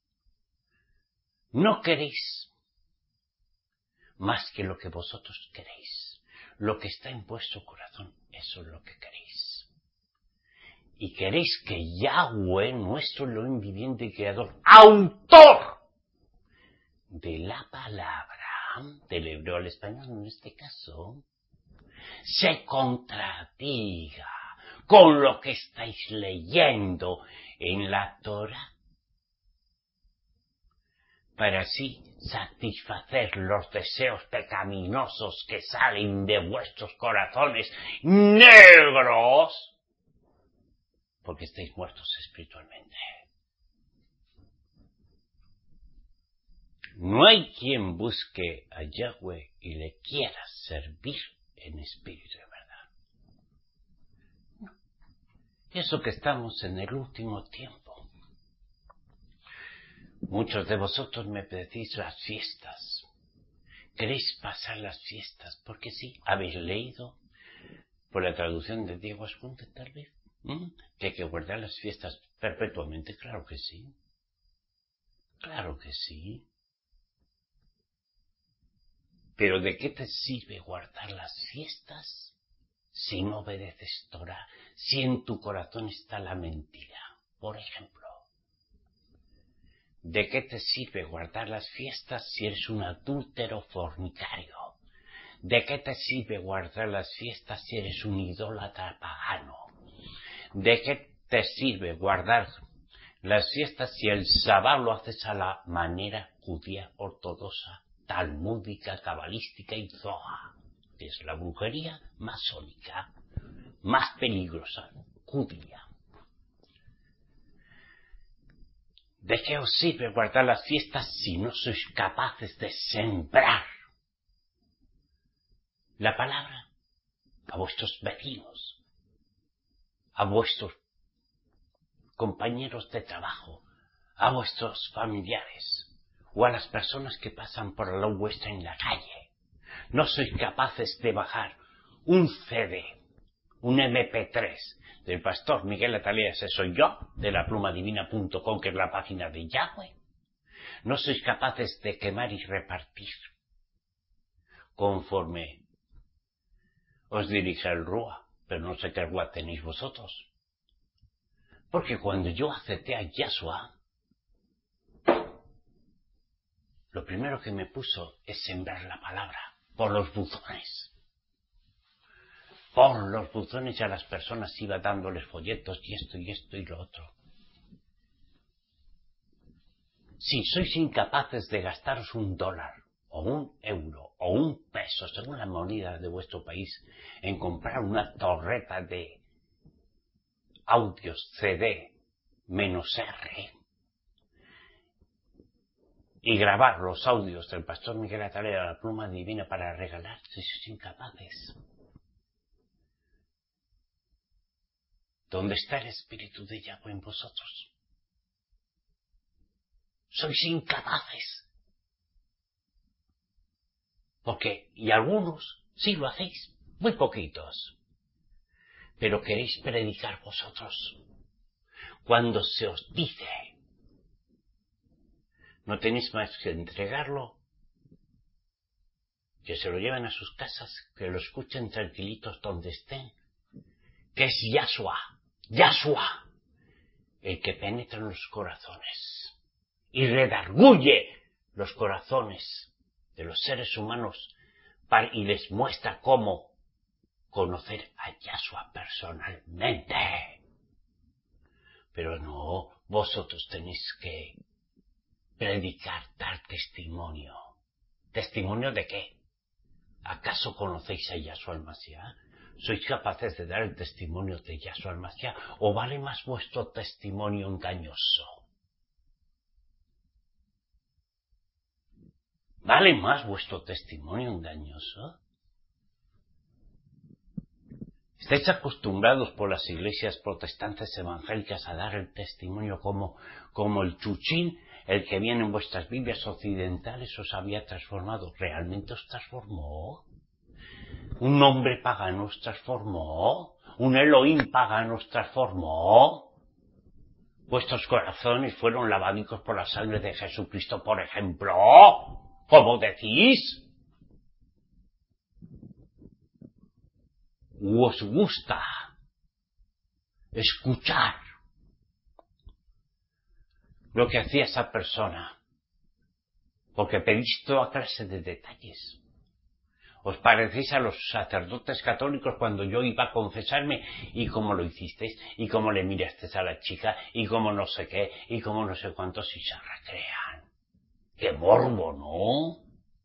No queréis más que lo que vosotros queréis. Lo que está en vuestro corazón, eso es lo que queréis. Y queréis que Yahweh, nuestro Elohim viviente y creador, autor de la palabra, del hebreo al español en este caso, se contradiga con lo que estáis leyendo en la Torah, para así satisfacer los deseos pecaminosos que salen de vuestros corazones negros, porque estáis muertos espiritualmente. No hay quien busque a Yahweh y le quiera servir en espíritu de verdad. No. Eso que estamos en el último tiempo. Muchos de vosotros me pedís las fiestas. ¿Queréis pasar las fiestas? Porque sí, habéis leído por la traducción de Diego Ascunte, tal vez, ¿Mm? que hay que guardar las fiestas perpetuamente. Claro que sí. Claro que sí. Pero ¿de qué te sirve guardar las fiestas si no obedeces Torah, si en tu corazón está la mentira? Por ejemplo, ¿de qué te sirve guardar las fiestas si eres un adúltero fornicario? ¿De qué te sirve guardar las fiestas si eres un idólatra pagano? ¿De qué te sirve guardar las fiestas si el sabbat lo haces a la manera judía ortodoxa, talmúdica, cabalística y zohar, que es la brujería masónica más peligrosa, judía? ¿De qué os sirve guardar las fiestas si no sois capaces de sembrar la palabra a vuestros vecinos, a vuestros compañeros de trabajo, a vuestros familiares o a las personas que pasan por al lado vuestra en la calle? No sois capaces de bajar un C D, un eme pe tres del pastor Miguel Atalea, ese soy yo, de la pluma divina punto com, que es la página de Yahweh. No sois capaces de quemar y repartir conforme os dirige el Rúa, pero no sé qué Rúa tenéis vosotros. Porque cuando yo acepté a Yahshua, lo primero que me puso es sembrar la palabra por los buzones. Por los buzones y a las personas iba dándoles folletos y esto y esto y lo otro. Si sois incapaces de gastaros un dólar o un euro o un peso, según la moneda de vuestro país, en comprar una torreta de audios ce de menos erre y grabar los audios del pastor Miguel Atalea, la pluma divina, para regalar, si sois incapaces, ¿dónde está el espíritu de Yahweh en vosotros? Sois incapaces. Porque, y algunos sí lo hacéis, muy poquitos, pero queréis predicar vosotros. Cuando se os dice, no tenéis más que entregarlo, que se lo lleven a sus casas, que lo escuchen tranquilitos donde estén, que es Yahshua, Yahshua, el que penetra en los corazones y redarguye los corazones de los seres humanos para, y les muestra cómo conocer a Yahshua personalmente. Pero no, vosotros tenéis que predicar, dar testimonio. ¿Testimonio de qué? ¿Acaso conocéis a Yahshua el Mashiach? ¿Sois capaces de dar el testimonio de Yahshua el Mashiach? ¿O vale más vuestro testimonio engañoso? ¿Vale más vuestro testimonio engañoso? Estáis acostumbrados por las iglesias protestantes evangélicas a dar el testimonio como, como el chuchín, el que viene en vuestras Biblias occidentales os había transformado. ¿Realmente os transformó? ¿Un hombre pagano os transformó? ¿Un Elohim pagano os transformó? ¿Vuestros corazones fueron lavadicos por la sangre de Jesucristo, por ejemplo? ¿Cómo decís? ¿Os gusta escuchar lo que hacía esa persona? Porque pedís toda clase de detalles. ¿Os parecéis a los sacerdotes católicos cuando yo iba a confesarme? ¿Y cómo lo hicisteis? ¿Y cómo le mirasteis a la chica? ¿Y cómo no sé qué? ¿Y cómo no sé cuántos? Si se recrean. ¡Qué morbo!, ¿no?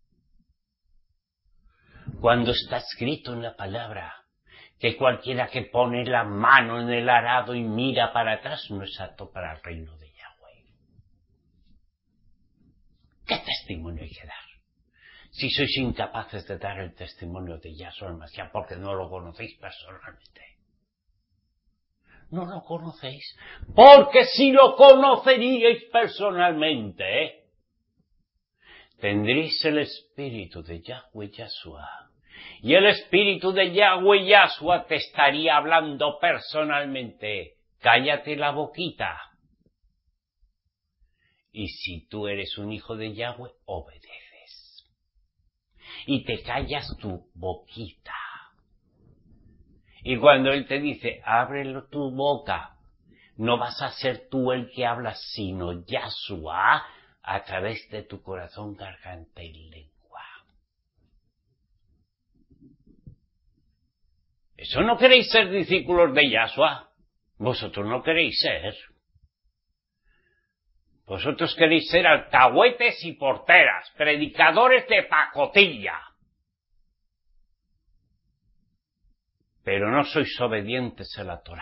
Cuando está escrito en la palabra que cualquiera que pone la mano en el arado y mira para atrás no es apto para el reino de Yahweh. ¿Qué testimonio hay que dar? Si sois incapaces de dar el testimonio de Yahshua el Mashiach porque no lo conocéis personalmente. No lo conocéis. Porque si lo conoceríais personalmente, ¿eh? tendréis el espíritu de Yahweh Yahshua. Y el espíritu de Yahweh Yahshua te estaría hablando personalmente. Cállate la boquita. Y si tú eres un hijo de Yahweh, obedeces. Y te callas tu boquita. Y cuando Él te dice, ábrelo tu boca, no vas a ser tú el que hablas, sino Yahshua a través de tu corazón, garganta y lengua. ¿Eso no queréis ser discípulos de Yahshua? Vosotros no queréis ser. Vosotros queréis ser alcahuetes y porteras, predicadores de pacotilla. Pero no sois obedientes a la Torá.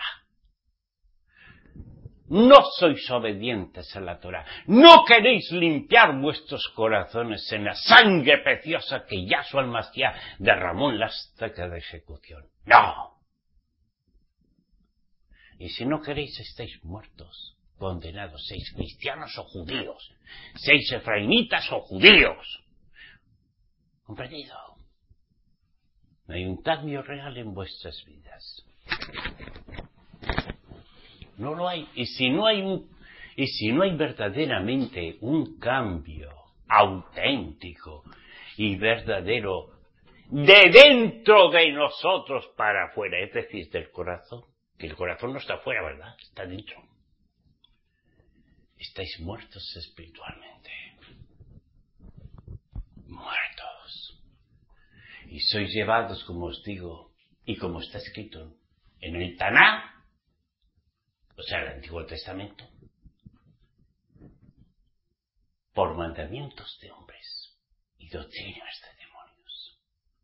No sois obedientes a la Torá. No queréis limpiar vuestros corazones en la sangre preciosa que Yahshua el Mashiach derramó en la estaca de ejecución. ¡No! Y si no queréis, estáis muertos, condenados. Seis cristianos o judíos. Seis efraimitas o judíos. ¿Comprendido? No hay un cambio real en vuestras vidas. No lo hay. Y si no hay un, y si no hay verdaderamente un cambio auténtico y verdadero de dentro de nosotros para afuera, es decir, del corazón, que el corazón no está afuera, ¿verdad? Está dentro. Estáis muertos espiritualmente. Muertos. Y sois llevados, como os digo, y como está escrito en el Taná, o sea, el Antiguo Testamento, por mandamientos de hombres y doctrinas de demonios.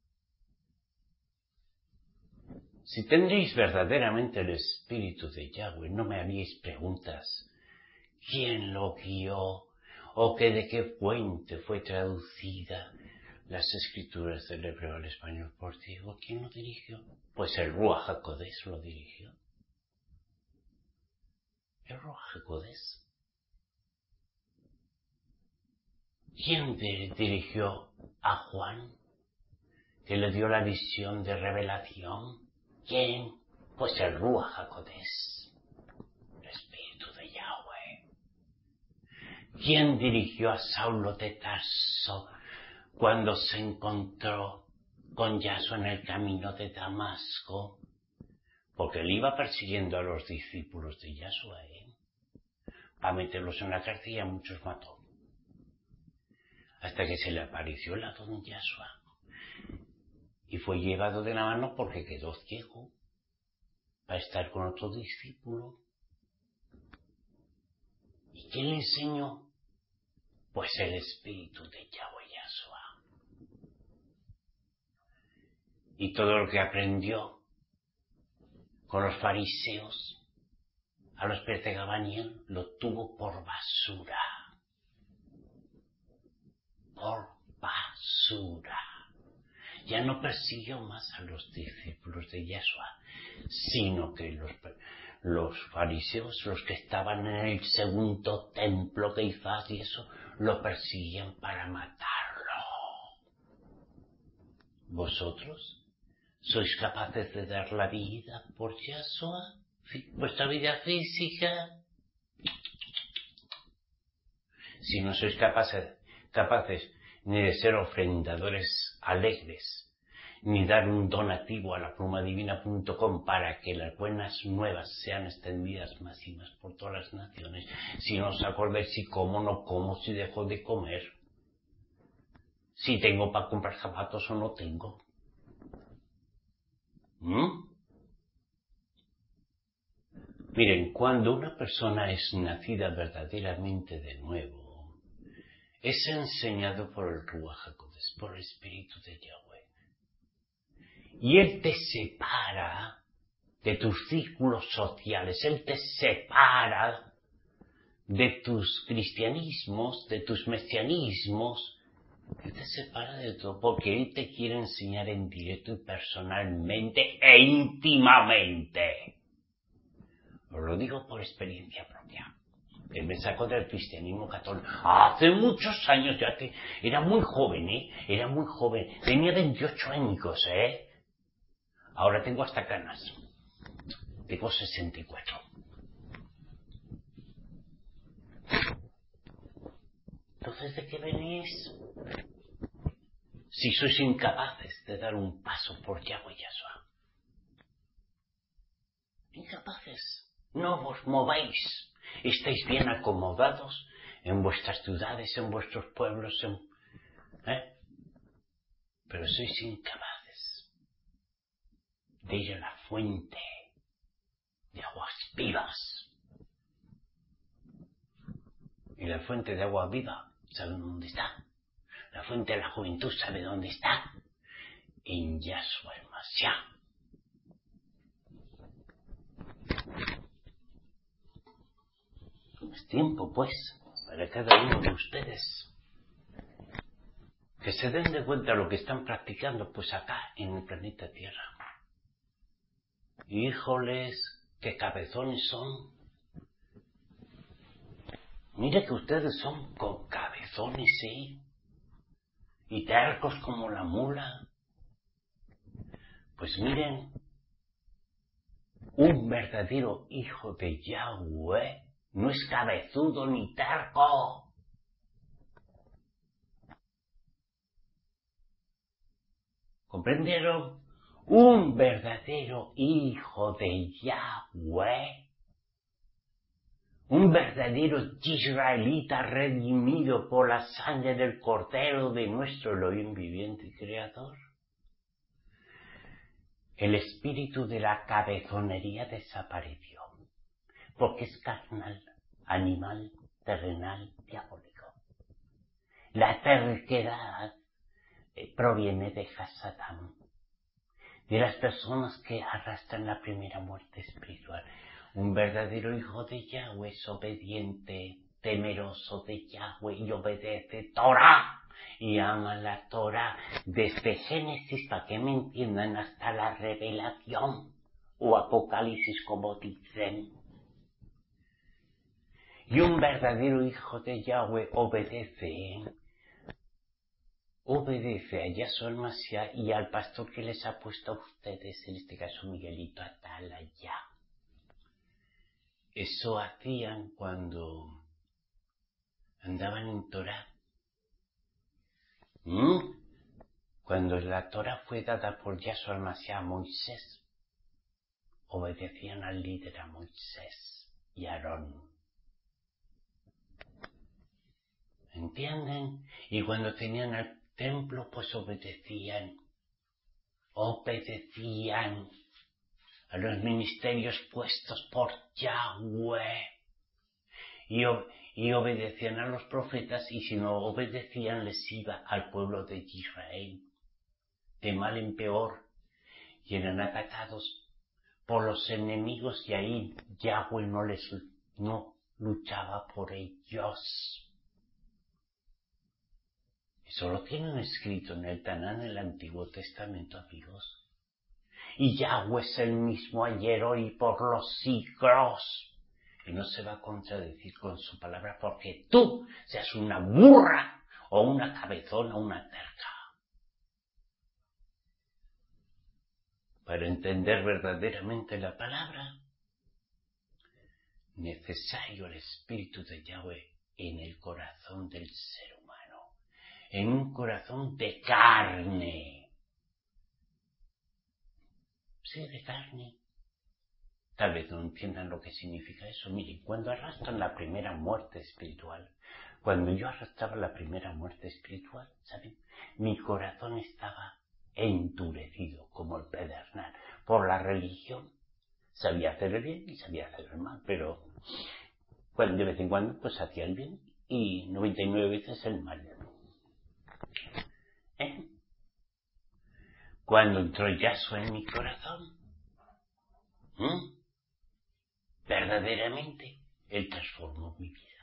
Si tendréis verdaderamente el espíritu de Yahweh, no me haríais preguntas. ¿Quién lo guió? ¿O que de qué fuente fue traducida las escrituras del hebreo al español por Diego? ¿Quién lo dirigió? Pues el Ruach HaKodesh lo dirigió. El Ruach HaKodesh. ¿Quién dirigió a Juan, que le dio la visión de revelación? ¿Quién? Pues el Ruach HaKodesh, el Espíritu de Yahweh. ¿Quién dirigió a Saulo de Tarso cuando se encontró con Yahshua en el camino de Damasco? Porque él iba persiguiendo a los discípulos de Yahshua, ¿eh? Para meterlos en la cárcel y a muchos mató. Hasta que se le apareció el lado de Yahshua. Y fue llevado de la mano porque quedó ciego para estar con otro discípulo. ¿Y quién le enseñó? Pues el Espíritu de Yahweh Yahshua. Y todo lo que aprendió con los fariseos, a los pies de Gamaliel, lo tuvo por basura. Por basura. ya no persiguió más a los discípulos de Yeshua, sino que los, los fariseos, los que estaban en el segundo templo, Caifás y eso, lo persiguían para matarlo. ¿Vosotros sois capaces de dar la vida por Yeshua? ¿Vuestra vida física? Si no sois capaces, capaces ni de ser ofrendadores alegres, ni dar un donativo a la pluma divina punto com para que las buenas nuevas sean extendidas más y más por todas las naciones, si no os acordáis si como, no como, si dejo de comer, si tengo para comprar zapatos o no tengo. ¿Mm? Miren, cuando una persona es nacida verdaderamente de nuevo, es enseñado por el Ruach HaKodesh, por el Espíritu de Yahweh. Y Él te separa de tus círculos sociales, Él te separa de tus cristianismos, de tus mesianismos, Él te separa de todo, porque Él te quiere enseñar en directo y personalmente e íntimamente. Os lo digo por experiencia propia. Él me sacó del cristianismo católico. Hace muchos años, ya que era muy joven, ¿eh? Era muy joven. Tenía veintiocho años, ¿eh? Ahora tengo hasta canas. Tengo sesenta y cuatro. Entonces, ¿de qué venís? Si sois incapaces de dar un paso por Yahweh Yahshua. Incapaces. No os mováis. Estáis bien acomodados en vuestras ciudades, en vuestros pueblos, en, ¿eh? Pero sois incapaces de ir a la fuente de aguas vivas. Y la fuente de agua viva, ¿saben dónde está? La fuente de la juventud, ¿sabe dónde está? En Yahshua el Mashiach. Es tiempo, pues, para cada uno de ustedes que se den de cuenta lo que están practicando, pues acá, en el planeta Tierra. Híjoles, qué cabezones son. Mire que ustedes son con cabezones, ¿sí? Y tercos como la mula. Pues miren, un verdadero hijo de Yahweh no es cabezudo ni terco. ¿Comprendieron? Un verdadero hijo de Yahweh, un verdadero israelita redimido por la sangre del Cordero de nuestro Elohim viviente y creador. El espíritu de la cabezonería desapareció, porque es carnal, animal, terrenal, diabólico. La terquedad proviene de Hasatán, de las personas que arrastran la primera muerte espiritual. Un verdadero hijo de Yahweh es obediente, temeroso de Yahweh y obedece Torah y ama la Torah desde Génesis, para que me entiendan, hasta la Revelación o Apocalipsis, como dicen. Y un verdadero hijo de Yahweh obedece, obedece a Yahshua el Mashiach y al pastor que les ha puesto a ustedes, en este caso Miguelito Atalaya. Eso hacían cuando andaban en Torah. ¿Mm? Cuando la Torah fue dada por Yahshua el Mashiach a Moisés, obedecían al líder, a Moisés y a Aarón. ¿Entienden? Y cuando tenían el templo, pues obedecían, obedecían a los ministerios puestos por Yahweh. Y, y obedecían a los profetas, y si no obedecían les iba al pueblo de Israel de mal en peor, y eran atacados por los enemigos, y ahí Yahweh no les no luchaba por ellos. Eso lo tienen escrito en el Taná, en el Antiguo Testamento, amigos. Y Yahweh es el mismo ayer, hoy y por los siglos. Y no se va a contradecir con su palabra porque tú seas una burra o una cabezona o una terca. Para entender verdaderamente la palabra, necesario el Espíritu de Yahweh en el corazón del ser humano, en un corazón de carne. Sí, de carne. Tal vez no entiendan lo que significa eso. Miren, cuando arrastran la primera muerte espiritual, cuando yo arrastraba la primera muerte espiritual, ¿saben? Mi corazón estaba endurecido como el pedernal. Por la religión sabía hacer el bien y sabía hacer el mal, pero bueno, de vez en cuando pues hacía el bien y noventa y nueve veces el mal. ¿Eh? Cuando entró Yahshua en mi corazón, ¿eh? verdaderamente Él transformó mi vida.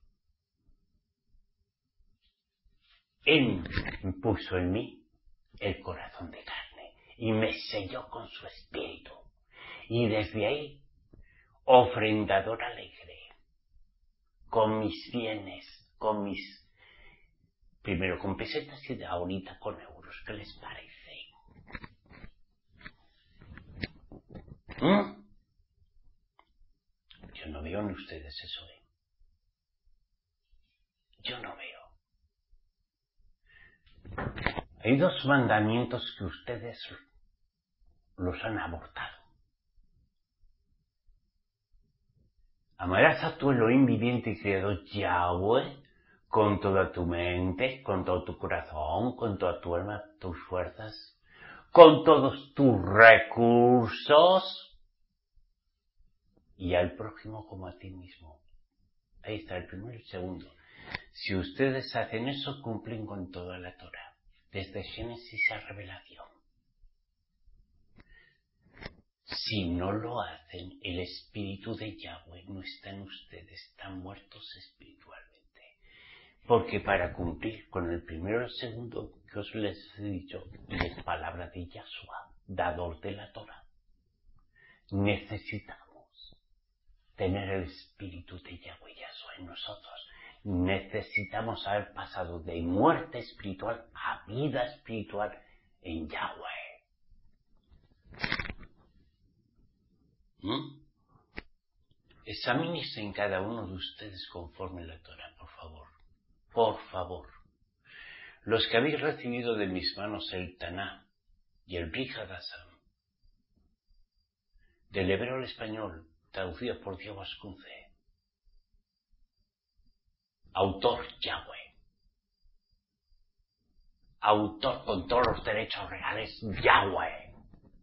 Él puso en mí el corazón de carne y me selló con su espíritu. Y desde ahí, ofrendador alegre, con mis bienes, con mis... Primero con pesetas y ahorita con euros. ¿Qué les parece? ¿Mm? Yo no veo en ustedes eso, ¿eh? Yo no veo. Hay dos mandamientos que ustedes los han abortado. Amarás a tu Elohim viviente y creador Yahweh con toda tu mente, con todo tu corazón, con toda tu alma, tus fuerzas, con todos tus recursos y al prójimo como a ti mismo. Ahí está el primero y el segundo. Si ustedes hacen eso, cumplen con toda la Torah, desde Génesis a Revelación. Si no lo hacen, el espíritu de Yahweh no está en ustedes, están muertos espiritualmente. Porque para cumplir con el primero y el segundo que os les he dicho, y es palabra de Yahshua, dador de la Torah, necesitamos tener el espíritu de Yahweh Yahshua en nosotros. Necesitamos haber pasado de muerte espiritual a vida espiritual en Yahweh. ¿Mm? Examínense en cada uno de ustedes conforme la Torah, por favor. Por favor. Los que habéis recibido de mis manos el Taná y el Brit Hadashah, del hebreo al español, traducido por Diego Ascunce. Autor Yahweh. Autor con todos los derechos reales Yahweh.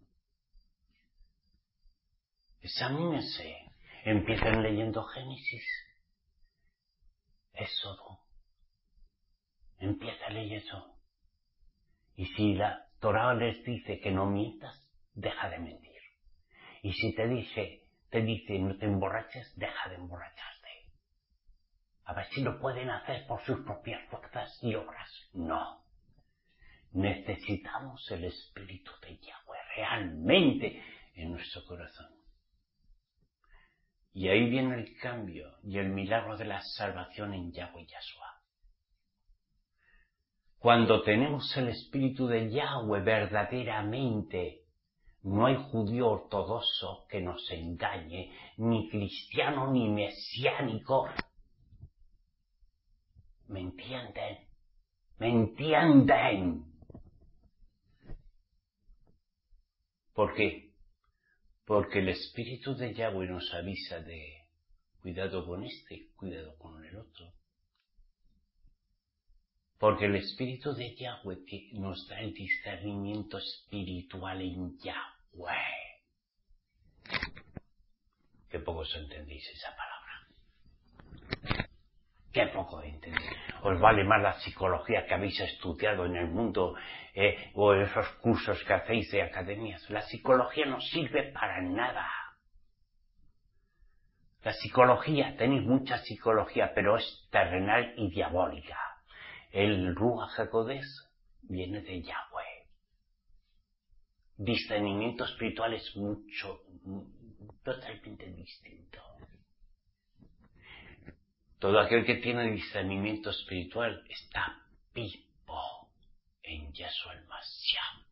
Examínense. Empiecen leyendo Génesis, Éxodo. Empieza leyendo. Y si la Torah les dice que no mientas, deja de mentir. Y si te dice, te dice no te emborraches, deja de emborracharte. A ver si lo pueden hacer por sus propias fuerzas y obras. No. Necesitamos el Espíritu de Yahweh realmente en nuestro corazón. Y ahí viene el cambio y el milagro de la salvación en Yahweh Yahshua. Cuando tenemos el Espíritu de Yahweh verdaderamente, no hay judío ortodoxo que nos engañe, ni cristiano ni mesiánico. ¿Me entienden? ¿Me entienden? ¿Por qué? Porque el Espíritu de Yahweh nos avisa de cuidado con este, cuidado con el otro. Porque el Espíritu de Yahweh nos da el discernimiento espiritual en Yahweh. Qué poco os entendéis esa palabra. Qué poco entendéis. Os vale más la psicología que habéis estudiado en el mundo eh, o esos cursos que hacéis de academias. La psicología no sirve para nada. La psicología, tenéis mucha psicología, pero es terrenal y diabólica. El Ruach HaKodesh viene de Yahweh. Discernimiento espiritual es mucho, totalmente distinto. Todo aquel que tiene discernimiento espiritual está vivo en Yeshua el Mashiach.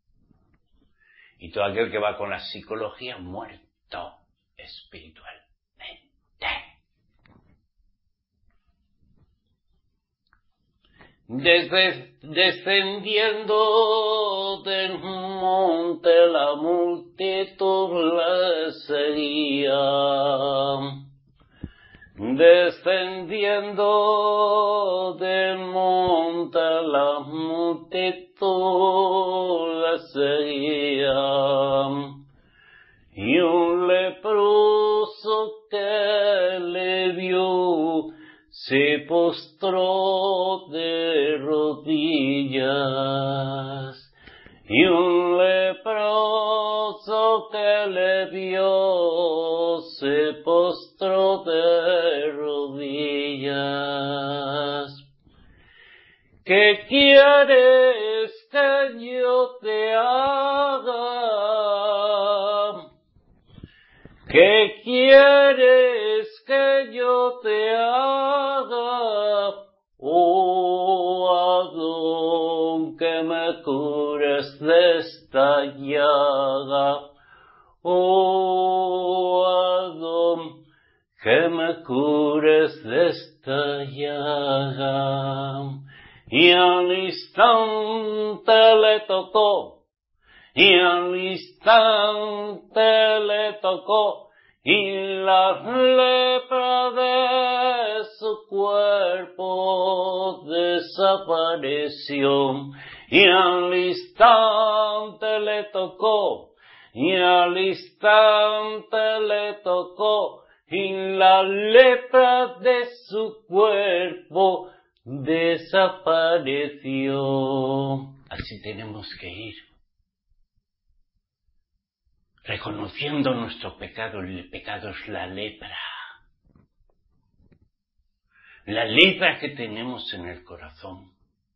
Y todo aquel que va con la psicología, muerto espiritualmente. Desde, descendiendo del monte la multitud la seguía. Descendiendo del monte la multitud la seguía. Y un leproso que le vio se postró de rodillas. Y un leproso que le vio se postró de rodillas. ¿Qué quieres que yo te haga? ¿Qué quieres que yo te haga? Oh Adón, que me cures de esta llaga. Oh Adón, que me cures de esta llaga. Y al instante le tocó, y al instante le tocó, y la lepra de su cuerpo desapareció. Y al instante le tocó, y al instante le tocó, y la lepra de su cuerpo desapareció. Así tenemos que ir, reconociendo nuestro pecado. El pecado es la lepra. La lepra que tenemos en el corazón.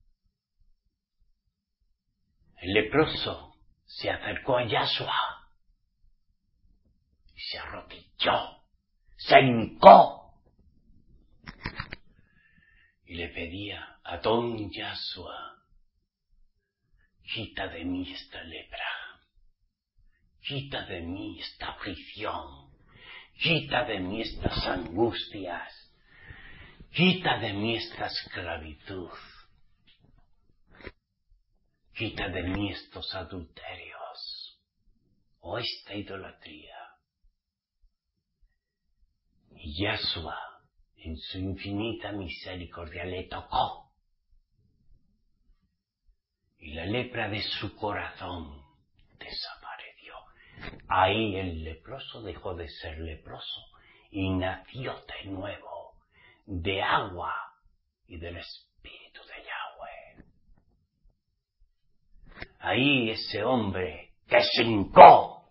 El leproso se acercó a Yahshua y se arrodilló, se hincó y le pedía: Adón Yahshua, quita de mí esta lepra, quita de mí esta aflicción, quita de mí estas angustias, quita de mí esta esclavitud, quita de mí estos adulterios o esta idolatría. Y Yahshua, en su infinita misericordia, le tocó. Y la lepra de su corazón desapareció. Ahí el leproso dejó de ser leproso y nació de nuevo de agua y del Espíritu de Yahweh. Ahí ese hombre que se hincó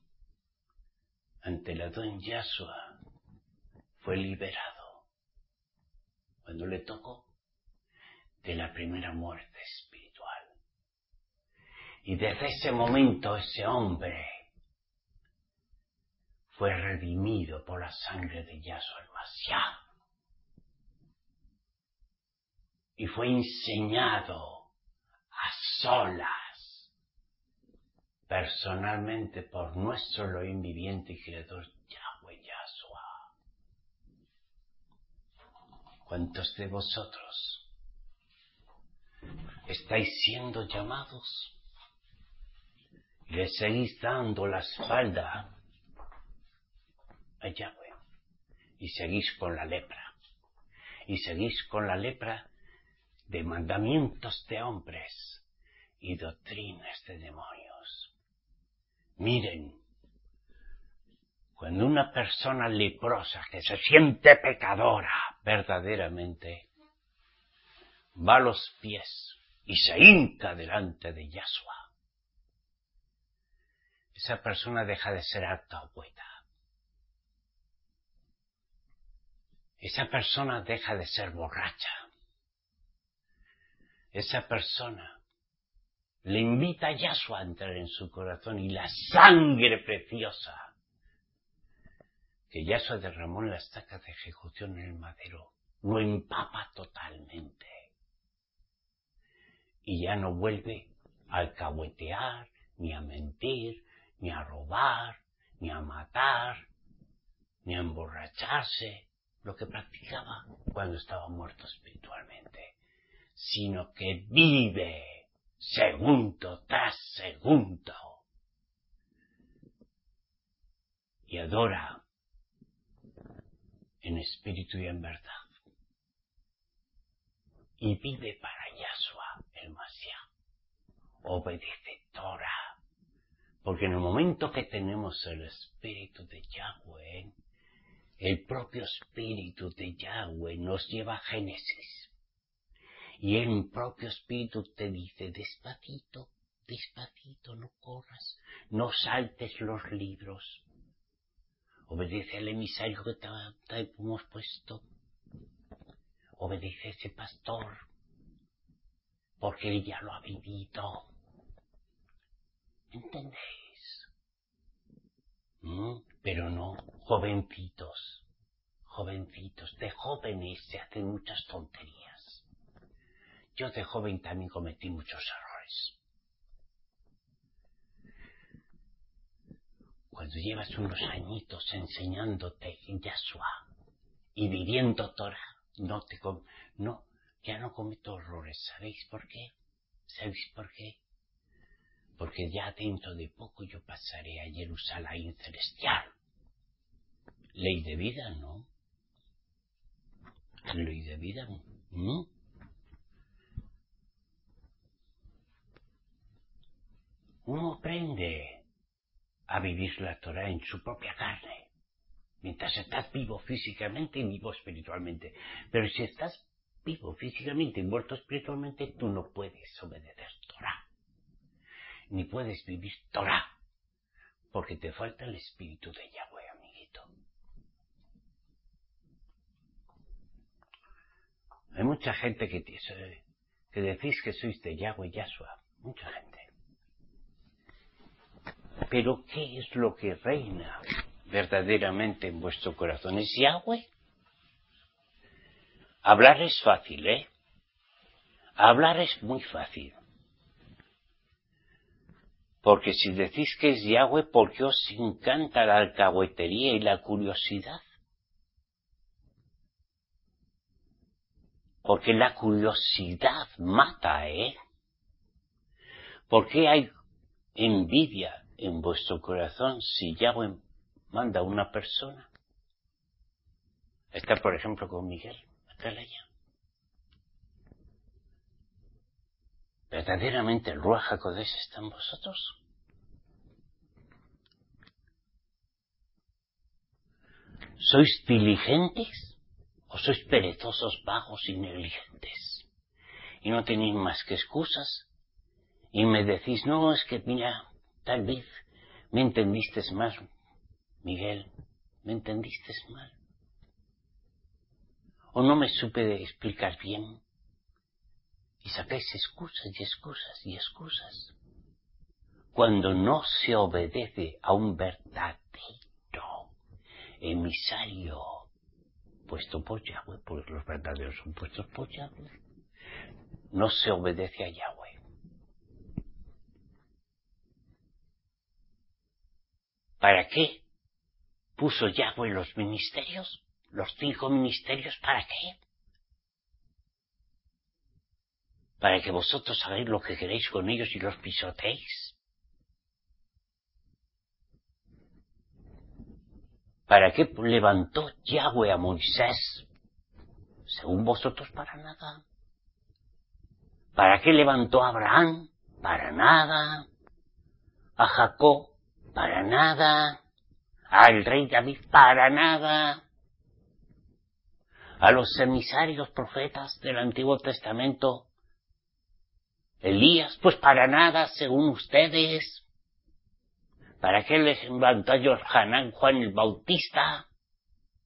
ante el Adón Yahshua fue liberado cuando le tocó de la primera muerte espiritual. Y desde ese momento ese hombre fue redimido por la sangre de Yahshua el Mashiach. Y fue enseñado a solas, personalmente, por nuestro Elohim viviente y creador Yahweh Yahshua. ¿Cuántos de vosotros estáis siendo llamados y le seguís dando la espalda a Yahweh y seguís con la lepra? Y seguís con la lepra de mandamientos de hombres y doctrinas de demonios. Miren, cuando una persona leprosa que se siente pecadora verdaderamente va a los pies y se hinca delante de Yahshua, esa persona deja de ser alcahueta. Esa persona deja de ser borracha. esa persona le invita a Yahshua a entrar en su corazón y la sangre preciosa que Yahshua derramó en la estaca de ejecución en el madero lo empapa totalmente. Y ya no vuelve a alcahuetear, ni a mentir, ni a robar, ni a matar, ni a emborracharse, lo que practicaba cuando estaba muerto espiritualmente, sino que vive segundo tras segundo y adora en espíritu y en verdad. Y vive para Yahshua, el Mashiach. Obedece Torah. Porque en el momento que tenemos el espíritu de Yahweh, el propio espíritu de Yahweh nos lleva a Génesis. Y el propio espíritu te dice, despacito, despacito, no corras, no saltes los libros. Obedece al emisario que te, te hemos puesto. Obedece a ese pastor, porque él ya lo ha vivido. ¿Entendéis? ¿Mm? Pero no, jovencitos, jovencitos, de jóvenes se hacen muchas tonterías. Yo de joven también cometí muchos errores. Cuando llevas unos añitos enseñándote en Yahshua y viviendo Torah, no te com- no, ya no cometo errores. ¿Sabéis por qué? ¿Sabéis por qué? Porque ya dentro de poco yo pasaré a Jerusalén celestial. Ley de vida, ¿no? Ley de vida, ¿no? Uno aprende a vivir la Torah en su propia carne. Mientras estás vivo físicamente y vivo espiritualmente. Pero si estás vivo físicamente y muerto espiritualmente, tú no puedes obedecer Torah. Ni puedes vivir Torah. Porque te falta el espíritu de Yahweh, amiguito. Hay mucha gente que, que decís que sois de Yahweh Yahshua. Mucha gente. Pero ¿qué es lo que reina verdaderamente en vuestro corazón? ¿Es Yahweh? Hablar es fácil, ¿eh? Hablar es muy fácil. Porque si decís que es Yahweh, ¿por qué os encanta la alcahuetería y la curiosidad? Porque la curiosidad mata, ¿eh? ¿Por qué hay envidia en vuestro corazón si Yahweh manda a una persona? Está, por ejemplo, con Miguel Atalaya. ¿Verdaderamente el Ruach HaKodesh está en vosotros? ¿Sois diligentes o sois perezosos, vagos y negligentes? Y no tenéis más que excusas. Y me decís, no, es que mira, tal vez me entendiste mal, Miguel, me entendiste mal. O no me supe explicar bien. Y sacáis excusas y excusas y excusas. Cuando no se obedece a un verdadero emisario puesto por Yahweh, porque los verdaderos son puestos por Yahweh, no se obedece a Yahweh. ¿Para qué puso Yahweh los ministerios? ¿Los cinco ministerios? ¿Para qué? ¿Para que vosotros hagáis lo que queréis con ellos y los pisoteéis? ¿Para qué levantó Yahweh a Moisés? Según vosotros, para nada. ¿Para qué levantó a Abraham? Para nada. A Jacob, para nada. Al rey David, para nada. A los emisarios profetas del Antiguo Testamento, Elías, pues para nada, según ustedes. ¿Para qué les levantó a Yohanan, Juan el Bautista?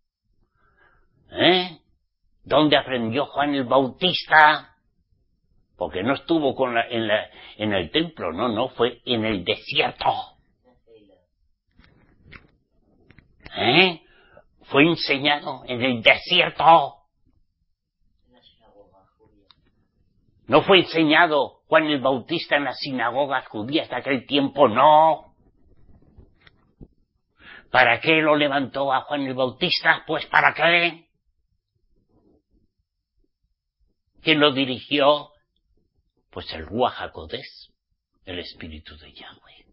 ¿Eh? ¿Dónde aprendió Juan el Bautista? Porque no estuvo con la, en, la, en el templo, no, no, fue en el desierto. ¿Eh? Fue enseñado en el desierto. No fue enseñado Juan el Bautista en las sinagogas judías de aquel tiempo, no. ¿Para qué lo levantó a Juan el Bautista? Pues ¿para qué? ¿Quién lo dirigió? Pues el Ruach HaKodesh, el Espíritu de Yahweh.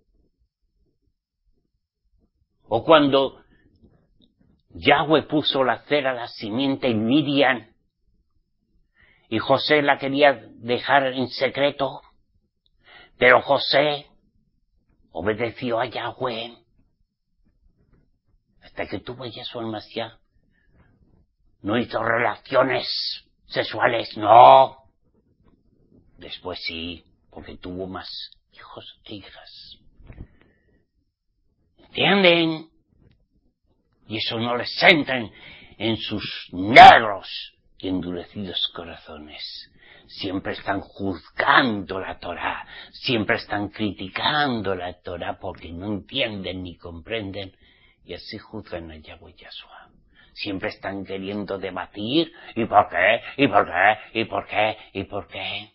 O cuando Yahweh puso la cera a la simiente en Miriam y José la quería dejar en secreto, pero José obedeció a Yahweh hasta que tuvo Yahshua el Mashiach. No hizo relaciones sexuales, no. Después sí, porque tuvo más hijos e hijas. ¿Entienden? Y eso no les entra en, en sus negros y endurecidos corazones. Siempre están juzgando la Torá, siempre están criticando la Torá porque no entienden ni comprenden y así juzgan a Yahweh Yahshua. Siempre están queriendo debatir, ¿y por qué? ¿y por qué? ¿y por qué? ¿y por qué?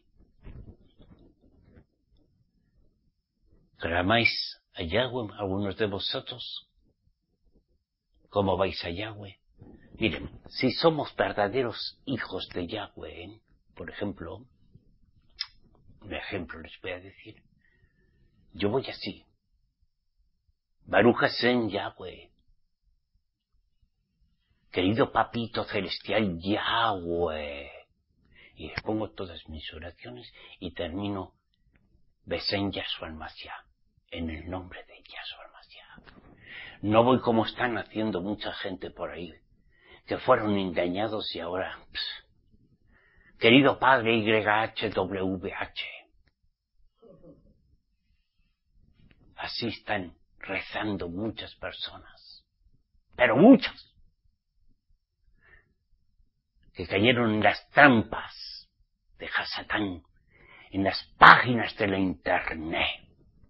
¿Clamáis a Yahweh algunos de vosotros? ¿Cómo vais a Yahweh? Miren, si somos verdaderos hijos de Yahweh, ¿eh? Por ejemplo, un ejemplo les voy a decir. Yo voy así. Baruch Hashem Yahweh. Querido papito celestial Yahweh. Y les pongo todas mis oraciones y termino Besen Yahshua el-Mashiach. En el nombre de Yahshua el-Mashiach. No voy como están haciendo mucha gente por ahí, que fueron engañados y ahora, pss, querido Padre Y H W H. Así están rezando muchas personas, pero muchas, que cayeron en las trampas de Hasatán, en las páginas de la internet.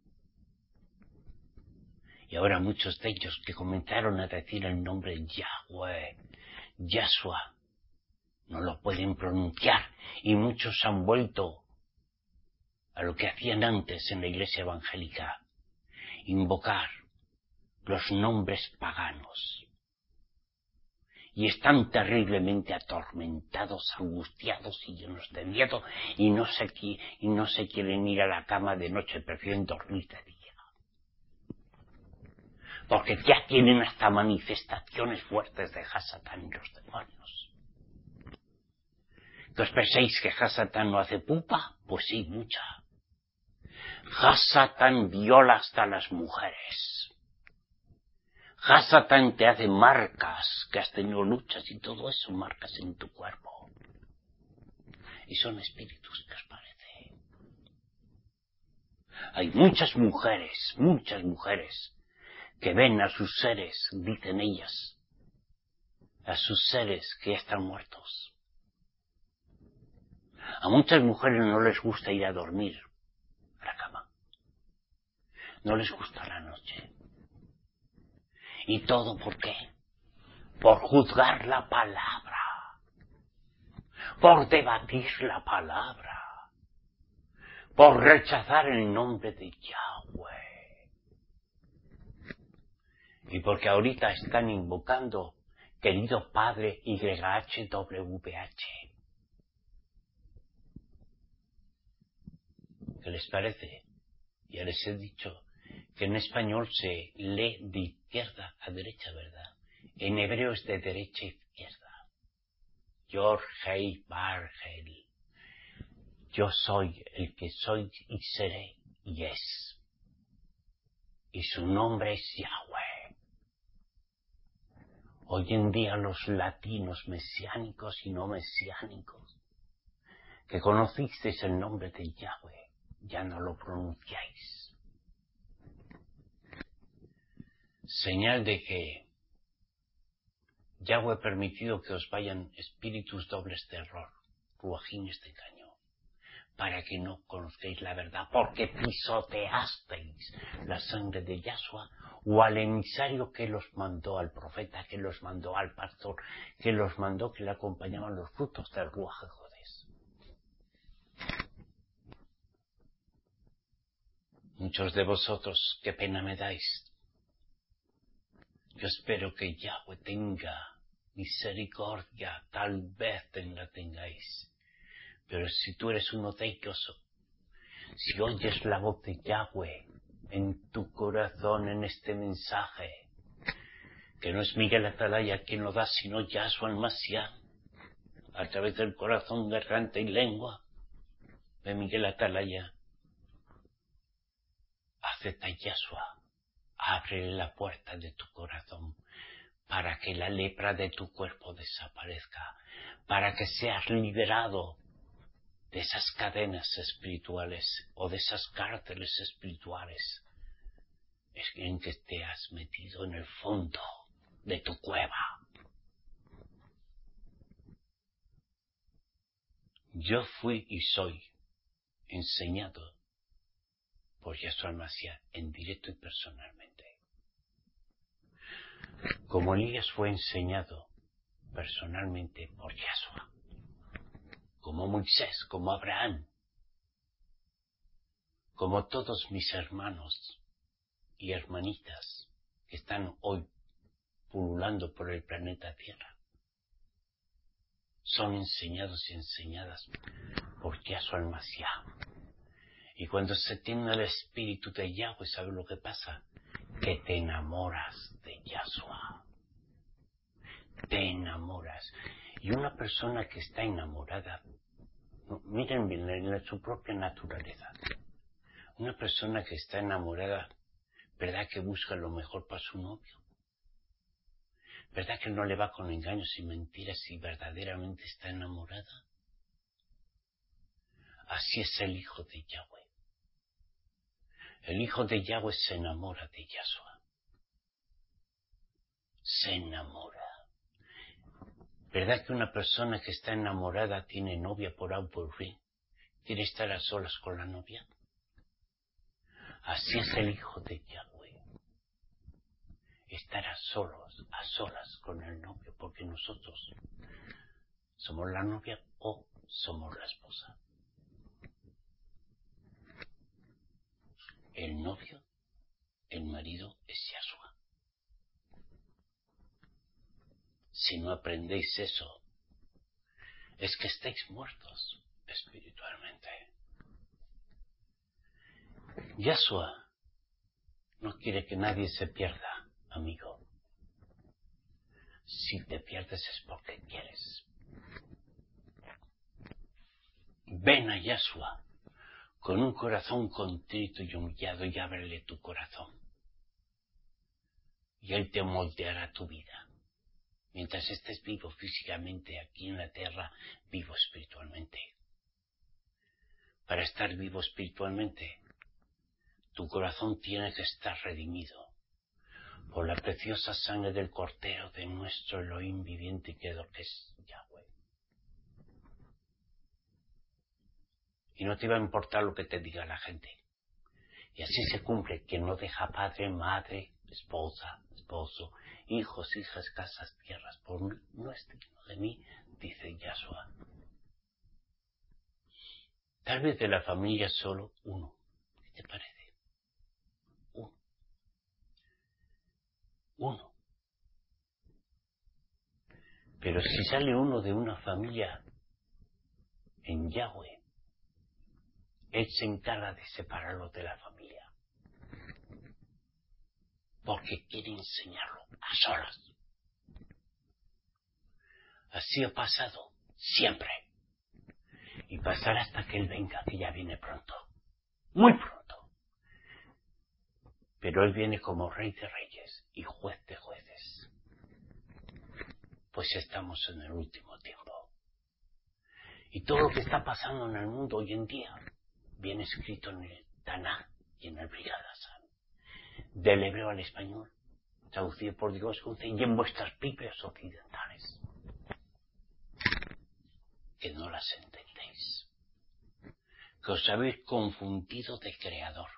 Y ahora muchos de ellos que comenzaron a decir el nombre Yahweh, Yahshua, no lo pueden pronunciar y muchos han vuelto a lo que hacían antes en la iglesia evangélica, invocar los nombres paganos. Y están terriblemente atormentados, angustiados y llenos de miedo y no se, y no se quieren ir a la cama de noche, prefieren dormir de día. Porque ya tienen hasta manifestaciones fuertes de Hasatán y los demonios. ¿Que os penséis que Hasatán no hace pupa? Pues sí, mucha. Hasatán viola hasta las mujeres. Hasatán te hace marcas, que has tenido luchas y todo eso, marcas en tu cuerpo. Y son espíritus, ¿qué os parece? Hay muchas mujeres, muchas mujeres, que ven a sus seres, dicen ellas, a sus seres que ya están muertos. A muchas mujeres no les gusta ir a dormir a la cama. No les gusta la noche. ¿Y todo por qué? Por juzgar la palabra. Por debatir la palabra. Por rechazar el nombre de Yahweh. Y porque ahorita están invocando, querido Padre Y H W H. ¿Qué les parece? Ya les he dicho que en español se lee de izquierda a derecha, ¿verdad? En hebreo es de derecha a izquierda. Yor, Hei, Bar, Hel. Yo soy el que soy y seré y es. Y su nombre es Yahweh. Hoy en día los latinos mesiánicos y no mesiánicos, que conocisteis el nombre de Yahweh, ya no lo pronunciáis. Señal de que Yahweh ha permitido que os vayan espíritus dobles de error, ruajines de engaño. para que no conozcáis la verdad, porque pisoteasteis la sangre de Yahshua, o al emisario que los mandó, al profeta que los mandó, al pastor que los mandó, que le acompañaban los frutos del Ruaj HaKodesh. Muchos de vosotros, qué pena me dais. Yo espero que Yahweh tenga misericordia, tal vez la tengáis. Pero si tú eres uno teicioso, si oyes la voz de Yahweh en tu corazón en este mensaje, que no es Miguel Atalaya quien lo da, sino Yahshua el-Mashiach, a través del corazón, garganta y lengua de Miguel Atalaya, acepta Yahshua, abre la puerta de tu corazón para que la lepra de tu cuerpo desaparezca, para que seas liberado de esas cadenas espirituales o de esas cárceles espirituales en que te has metido en el fondo de tu cueva. Yo fui y soy enseñado por Yahshua el-Mashiach en directo y personalmente. Como Elías fue enseñado personalmente por Yahshua, como Moisés, como Abraham, como todos mis hermanos y hermanitas que están hoy pululando por el planeta Tierra, son enseñados y enseñadas por Yahshua el-Mashiach. Y cuando se tiene el espíritu de Yahweh, ¿sabes lo que pasa? Que te enamoras de Yahshua. Te enamoras. Y una persona que está enamorada, no, miren bien en su propia naturaleza, una persona que está enamorada, ¿verdad que busca lo mejor para su novio? ¿Verdad que no le va con engaños y mentiras si verdaderamente está enamorada? Así es el Hijo de Yahweh. El Hijo de Yahweh se enamora de Yahshua. Se enamora. ¿Verdad que una persona que está enamorada tiene novia por A o por B? ¿Quiere estar a solas con la novia? Así es el Hijo de Yahweh. Estar a solos, a solas con el novio, porque nosotros somos la novia o somos la esposa. El novio, el marido es Yahshua. Si no aprendéis eso, es que estáis muertos espiritualmente. Yahshua no quiere que nadie se pierda, amigo. Si te pierdes es porque quieres. Ven a Yahshua con un corazón contrito y humillado y ábrele tu corazón. Y Él te moldeará tu vida. Mientras estés vivo físicamente aquí en la tierra, vivo espiritualmente. Para estar vivo espiritualmente, tu corazón tiene que estar redimido por la preciosa sangre del Cordero de nuestro Elohim viviente y creador, que es Yahweh. Y no te va a importar lo que te diga la gente. Y así se cumple: quien no deja padre, madre, esposa, esposo, hijos, hijas, casas, tierras, por mí, no es digno de mí, dice Yahshua. Tal vez de la familia solo uno. ¿Qué te parece? Uno. Uno. Pero si sale uno de una familia en Yahweh, Él se encarga de separarlo de la familia. Porque quiere enseñarlo a solas. Así ha pasado siempre. Y pasará hasta que Él venga, que ya viene pronto. Muy pronto. Pero Él viene como Rey de Reyes y Juez de Jueces. Pues estamos en el último tiempo. Y todo lo que está pasando en el mundo hoy en día viene escrito en el Tanaj y en el Brigad Hassan. Del hebreo al español, traducido por Dios, y en vuestras Biblias occidentales, que no las entendéis. que os habéis confundido de creador.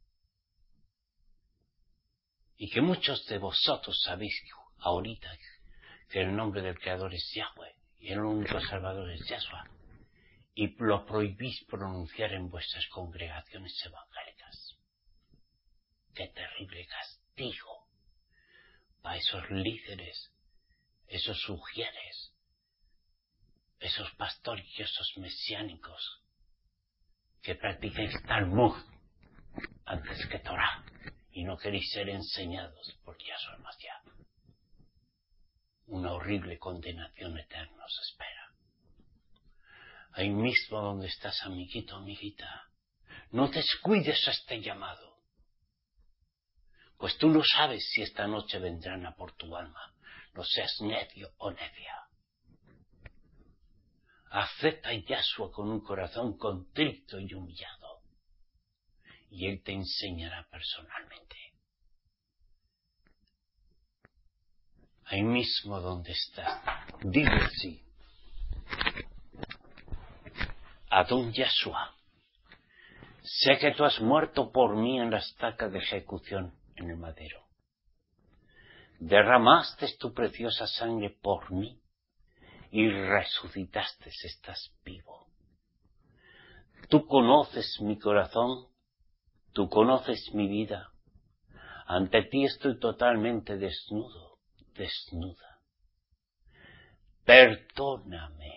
Y que muchos de vosotros sabéis ahorita que el nombre del creador es Yahweh y el único salvador es Yahshua. Y lo prohibís pronunciar en vuestras congregaciones evangélicas. ¡Qué terrible castigo para esos líderes, esos sugieres, esos pastores y esos mesiánicos que practicáis Talmud antes que Torah y no queréis ser enseñados por Yahshua Mashiach! Una horrible condenación eterna os espera. Ahí mismo donde estás, amiguito, amiguita, no descuides este llamado, pues tú no sabes si esta noche vendrán a por tu alma. No seas necio o necia. Acepta a Yahshua con un corazón contrito y humillado, y Él te enseñará personalmente. Ahí mismo donde estás, dile sí. Adón Yahshua, sé que tú has muerto por mí en la estaca de ejecución en el madero. Derramaste tu preciosa sangre por mí y resucitaste, estás vivo. Tú conoces mi corazón, tú conoces mi vida. Ante ti estoy totalmente desnudo, desnuda. Perdóname.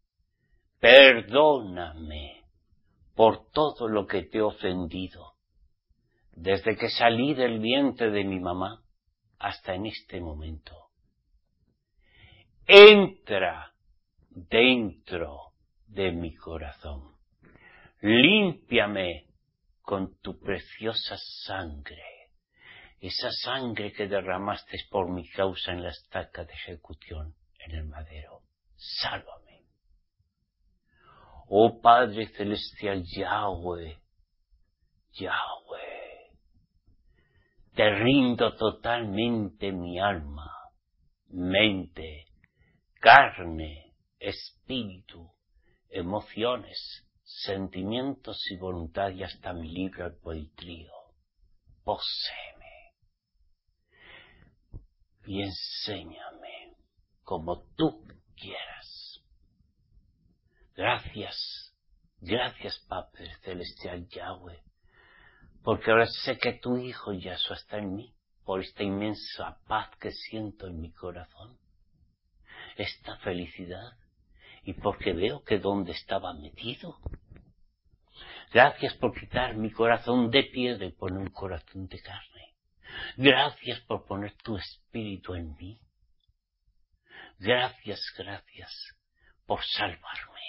Perdóname por todo lo que te he ofendido, desde que salí del vientre de mi mamá hasta en este momento. Entra dentro de mi corazón. Límpiame con tu preciosa sangre, esa sangre que derramaste por mi causa en la estaca de ejecución en el madero. Sálvame. Oh Padre Celestial, Yahweh, Yahweh, te rindo totalmente mi alma, mente, carne, espíritu, emociones, sentimientos y voluntad y hasta mi libre albedrío. Poséeme y enséñame como tú quieras. Gracias, gracias Padre Celestial Yahweh, porque ahora sé que tu Hijo Yahshua está en mí, por esta inmensa paz que siento en mi corazón, esta felicidad, y porque veo que donde estaba metido. Gracias por quitar mi corazón de piedra y poner un corazón de carne. Gracias por poner tu espíritu en mí. Gracias, gracias por salvarme.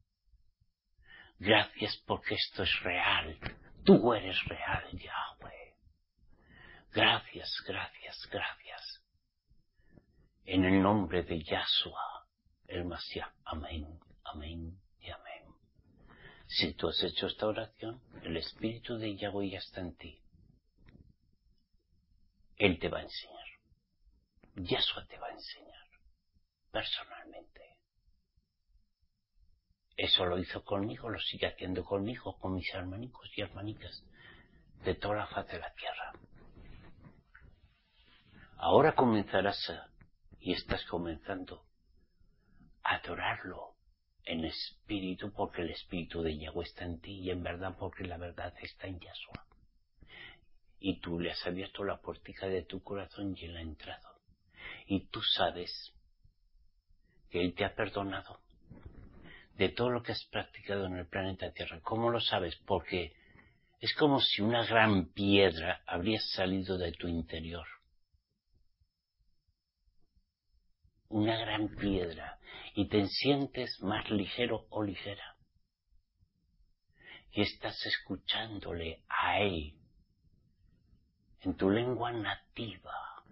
Gracias porque esto es real. Tú eres real, Yahweh. Gracias, gracias, gracias. En el nombre de Yahshua, el Mashiach. Amén, amén y amén. Si tú has hecho esta oración, el Espíritu de Yahweh ya está en ti. Él te va a enseñar. Yahshua te va a enseñar personalmente. Eso lo hizo conmigo, lo sigue haciendo conmigo, con mis hermanicos y hermanicas de toda la faz de la tierra. Ahora comenzarás a, y estás comenzando a adorarlo en espíritu, porque el espíritu de Yahweh está en ti, y en verdad porque la verdad está en Yahshua. Y tú le has abierto la puertica de tu corazón y él ha entrado. Y tú sabes que él te ha perdonado de todo lo que has practicado en el planeta Tierra. ¿Cómo lo sabes? Porque es como si una gran piedra habría salido de tu interior. Una gran piedra. Y te sientes más ligero o ligera. Y estás escuchándole a él en tu lengua nativa.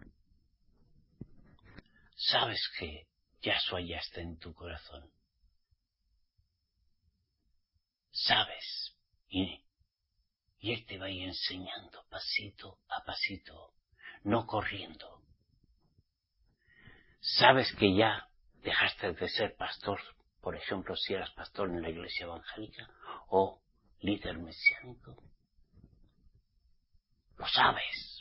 Sabes que Yahshua ya está en tu corazón. Sabes. Y, y él te va a ir enseñando pasito a pasito. No corriendo. Sabes que ya dejaste de ser pastor, por ejemplo, si eras pastor en la iglesia evangélica, o líder mesiánico. Lo sabes.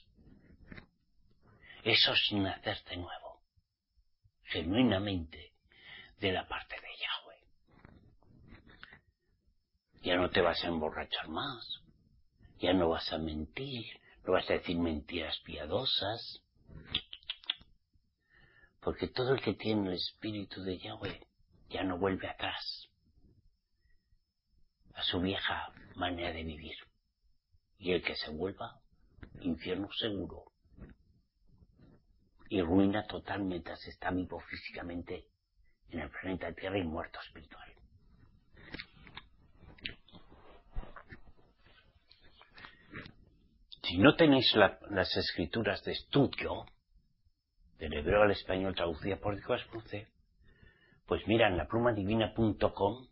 Eso es nacer de nuevo, genuinamente, de la parte de Yahweh. Ya no te vas a emborrachar más, ya no vas a mentir, no vas a decir mentiras piadosas, porque todo el que tiene el espíritu de Yahweh ya no vuelve atrás a su vieja manera de vivir. Y el que se vuelva, infierno seguro. Y ruina total mientras está vivo físicamente en el planeta Tierra y muerto espiritual. Si no tenéis la, las escrituras de estudio, del hebreo al español traducida por Nicolás Ponce, pues mira, en la pluma divina punto com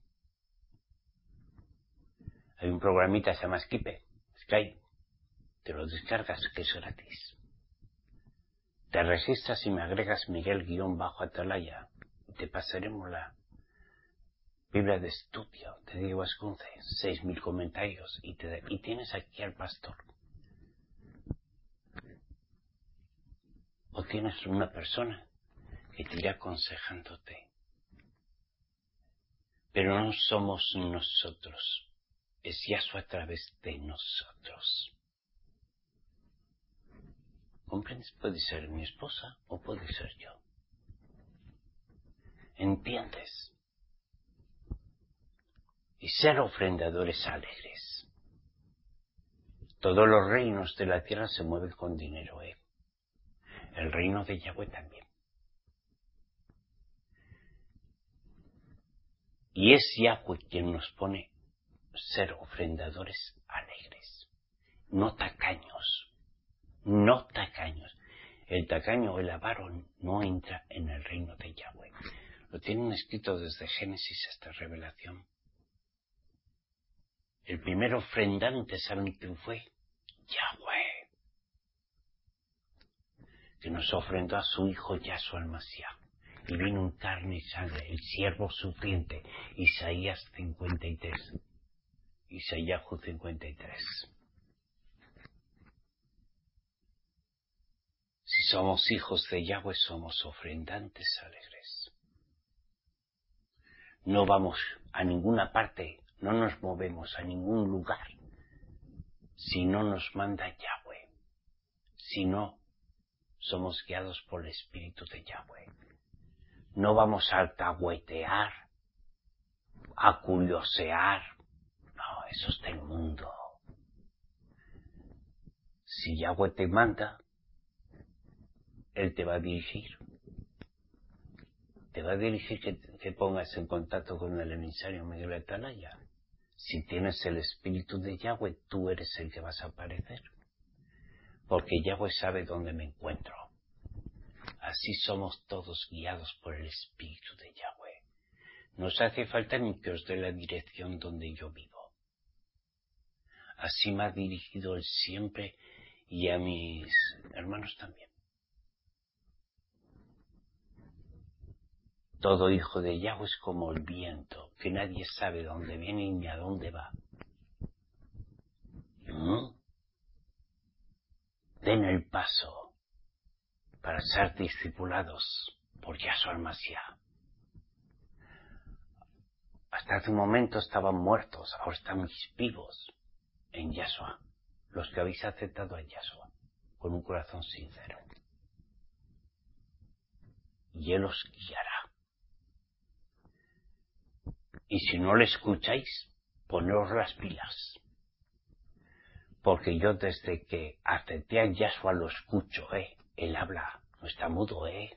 hay un programita que se llama Skype, Skype, te lo descargas, que es gratis. Te registras y me agregas Miguel-Atalaya y te pasaremos la Biblia de estudio de Diego Vasconce, seis mil comentarios, y, te, y tienes aquí al pastor. O tienes una persona que te irá aconsejándote. Pero no somos nosotros, es Yahshua a través de nosotros. ¿Comprendes? Puede ser mi esposa o puede ser yo. ¿Entiendes? Y ser ofrendadores alegres. Todos los reinos de la tierra se mueven con dinero, ¿eh? El reino de Yahweh también. Y es Yahweh quien nos pone ser ofrendadores alegres, no tacaños, no tacaños. El tacaño o el avaro no entra en el reino de Yahweh. Lo tienen escrito desde Génesis hasta Revelación. El primer ofrendante, ¿saben quién fue? Yahweh, que nos ofrendó a su hijo Yahshua el Mashiach. Y vino en carne y sangre, el siervo sufriente, Isaías cincuenta y tres. Isaías cincuenta y tres. Si somos hijos de Yahweh, somos ofrendantes alegres. No vamos a ninguna parte, no nos movemos a ningún lugar si no nos manda Yahweh, si no somos guiados por el Espíritu de Yahweh. No vamos a alcahuetear, a curiosear. No, eso es del mundo. Si Yahweh te manda, Él te va a dirigir. Te va a dirigir que te pongas en contacto con el emisario Miguel-Atalaya. Si tienes el Espíritu de Yahweh, tú eres el que vas a aparecer. Porque Yahweh sabe dónde me encuentro. Así somos todos guiados por el Espíritu de Yahweh. No os hace falta ni que os dé la dirección donde yo vivo. Así me ha dirigido Él siempre y a mis hermanos también. Todo hijo de Yahweh es como el viento, que nadie sabe dónde viene ni a dónde va. ¿Mm? Den el paso para ser discipulados por Yahshua el Mashiach. Hasta hace un momento estaban muertos, ahora están vivos en Yahshua, los que habéis aceptado a Yahshua con un corazón sincero. Y Él os guiará. Y si no le escucháis, poneos las pilas. Porque yo desde que acepté a Yahshua lo escucho, ¿eh? Él habla, no está mudo, ¿eh?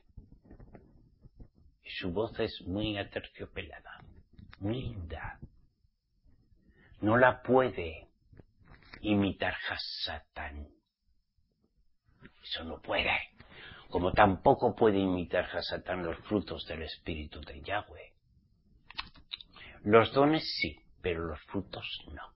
Y su voz es muy aterciopelada, muy linda. No la puede imitar Hasatán. Eso no puede. Como tampoco puede imitar Hasatán los frutos del Espíritu de Yahweh. Los dones sí, pero los frutos no.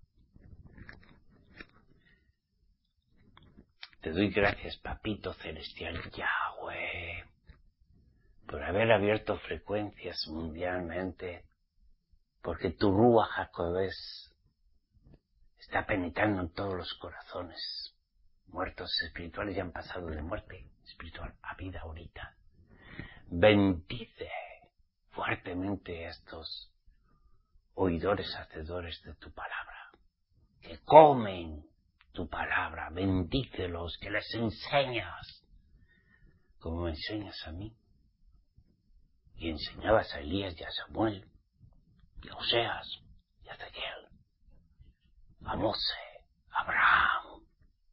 Te doy gracias, Papito Celestial Yahweh, por haber abierto frecuencias mundialmente, porque tu Ruach HaKodesh está penetrando en todos los corazones. Muertos espirituales ya han pasado de muerte espiritual a vida ahorita. Bendice fuertemente a estos oidores, hacedores de tu palabra, que comen tu palabra. Bendícelos, que les enseñas, como me enseñas a mí. Y enseñabas a Elías y a Samuel, y a Oseas, y a Ezequiel, a Mose, a Abraham.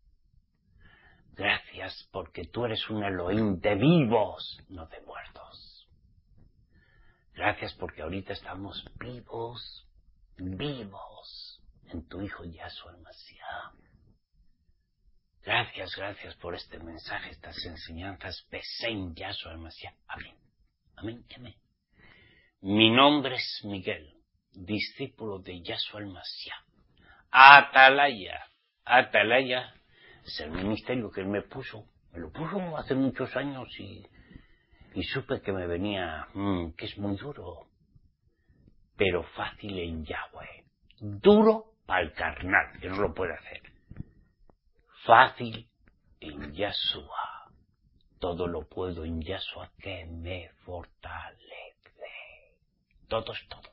Gracias porque tú eres un Elohim de vivos, no de muertos. Gracias porque ahorita estamos vivos, vivos en tu Hijo Yahshua el Mashiach. Gracias, gracias por este mensaje, estas enseñanzas. Besén Yahshua el Mashiach. Amén. Amén, amén. Mi nombre es Miguel, discípulo de Yahshua el Mashiach. Atalaya. Atalaya es el ministerio que él me puso. Me lo puso hace muchos años y, y supe que me venía, mmm, que es muy duro, pero fácil en Yahweh. Duro para el carnal, que no lo puede hacer. Fácil en Yahshua. Todo lo puedo en Yahshua que me fortalece. Todo es todo.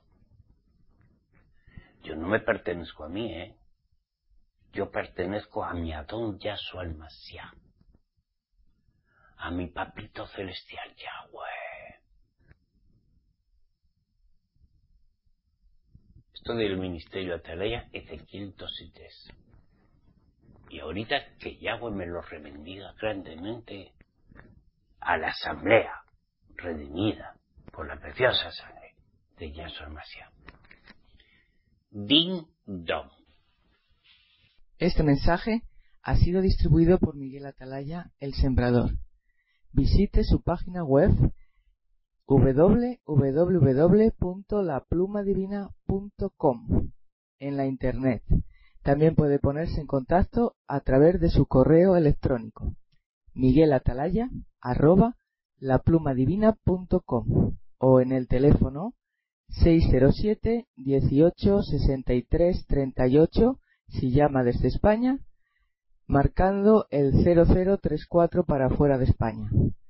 Yo no me pertenezco a mí, ¿eh? Yo pertenezco a mi Adón Yahshua el Mashiach. A mi papito celestial Yahweh. Esto del ministerio Atalaya, Ezequiel dos y tres. Y ahorita que Yahweh me lo rebendiga grandemente a la asamblea redimida por la preciosa sangre de Yahshua el Mashiach. Din Dom. Este mensaje ha sido distribuido por Miguel Atalaya, el Sembrador. Visite su página web doble u doble u doble u punto la pluma divina punto com en la internet. También puede ponerse en contacto a través de su correo electrónico miguelatalaya arroba la pluma divina punto com o en el teléfono seis cero siete, dieciocho, sesenta y tres, treinta y ocho si llama desde España, marcando el cero cero tres cuatro para fuera de España.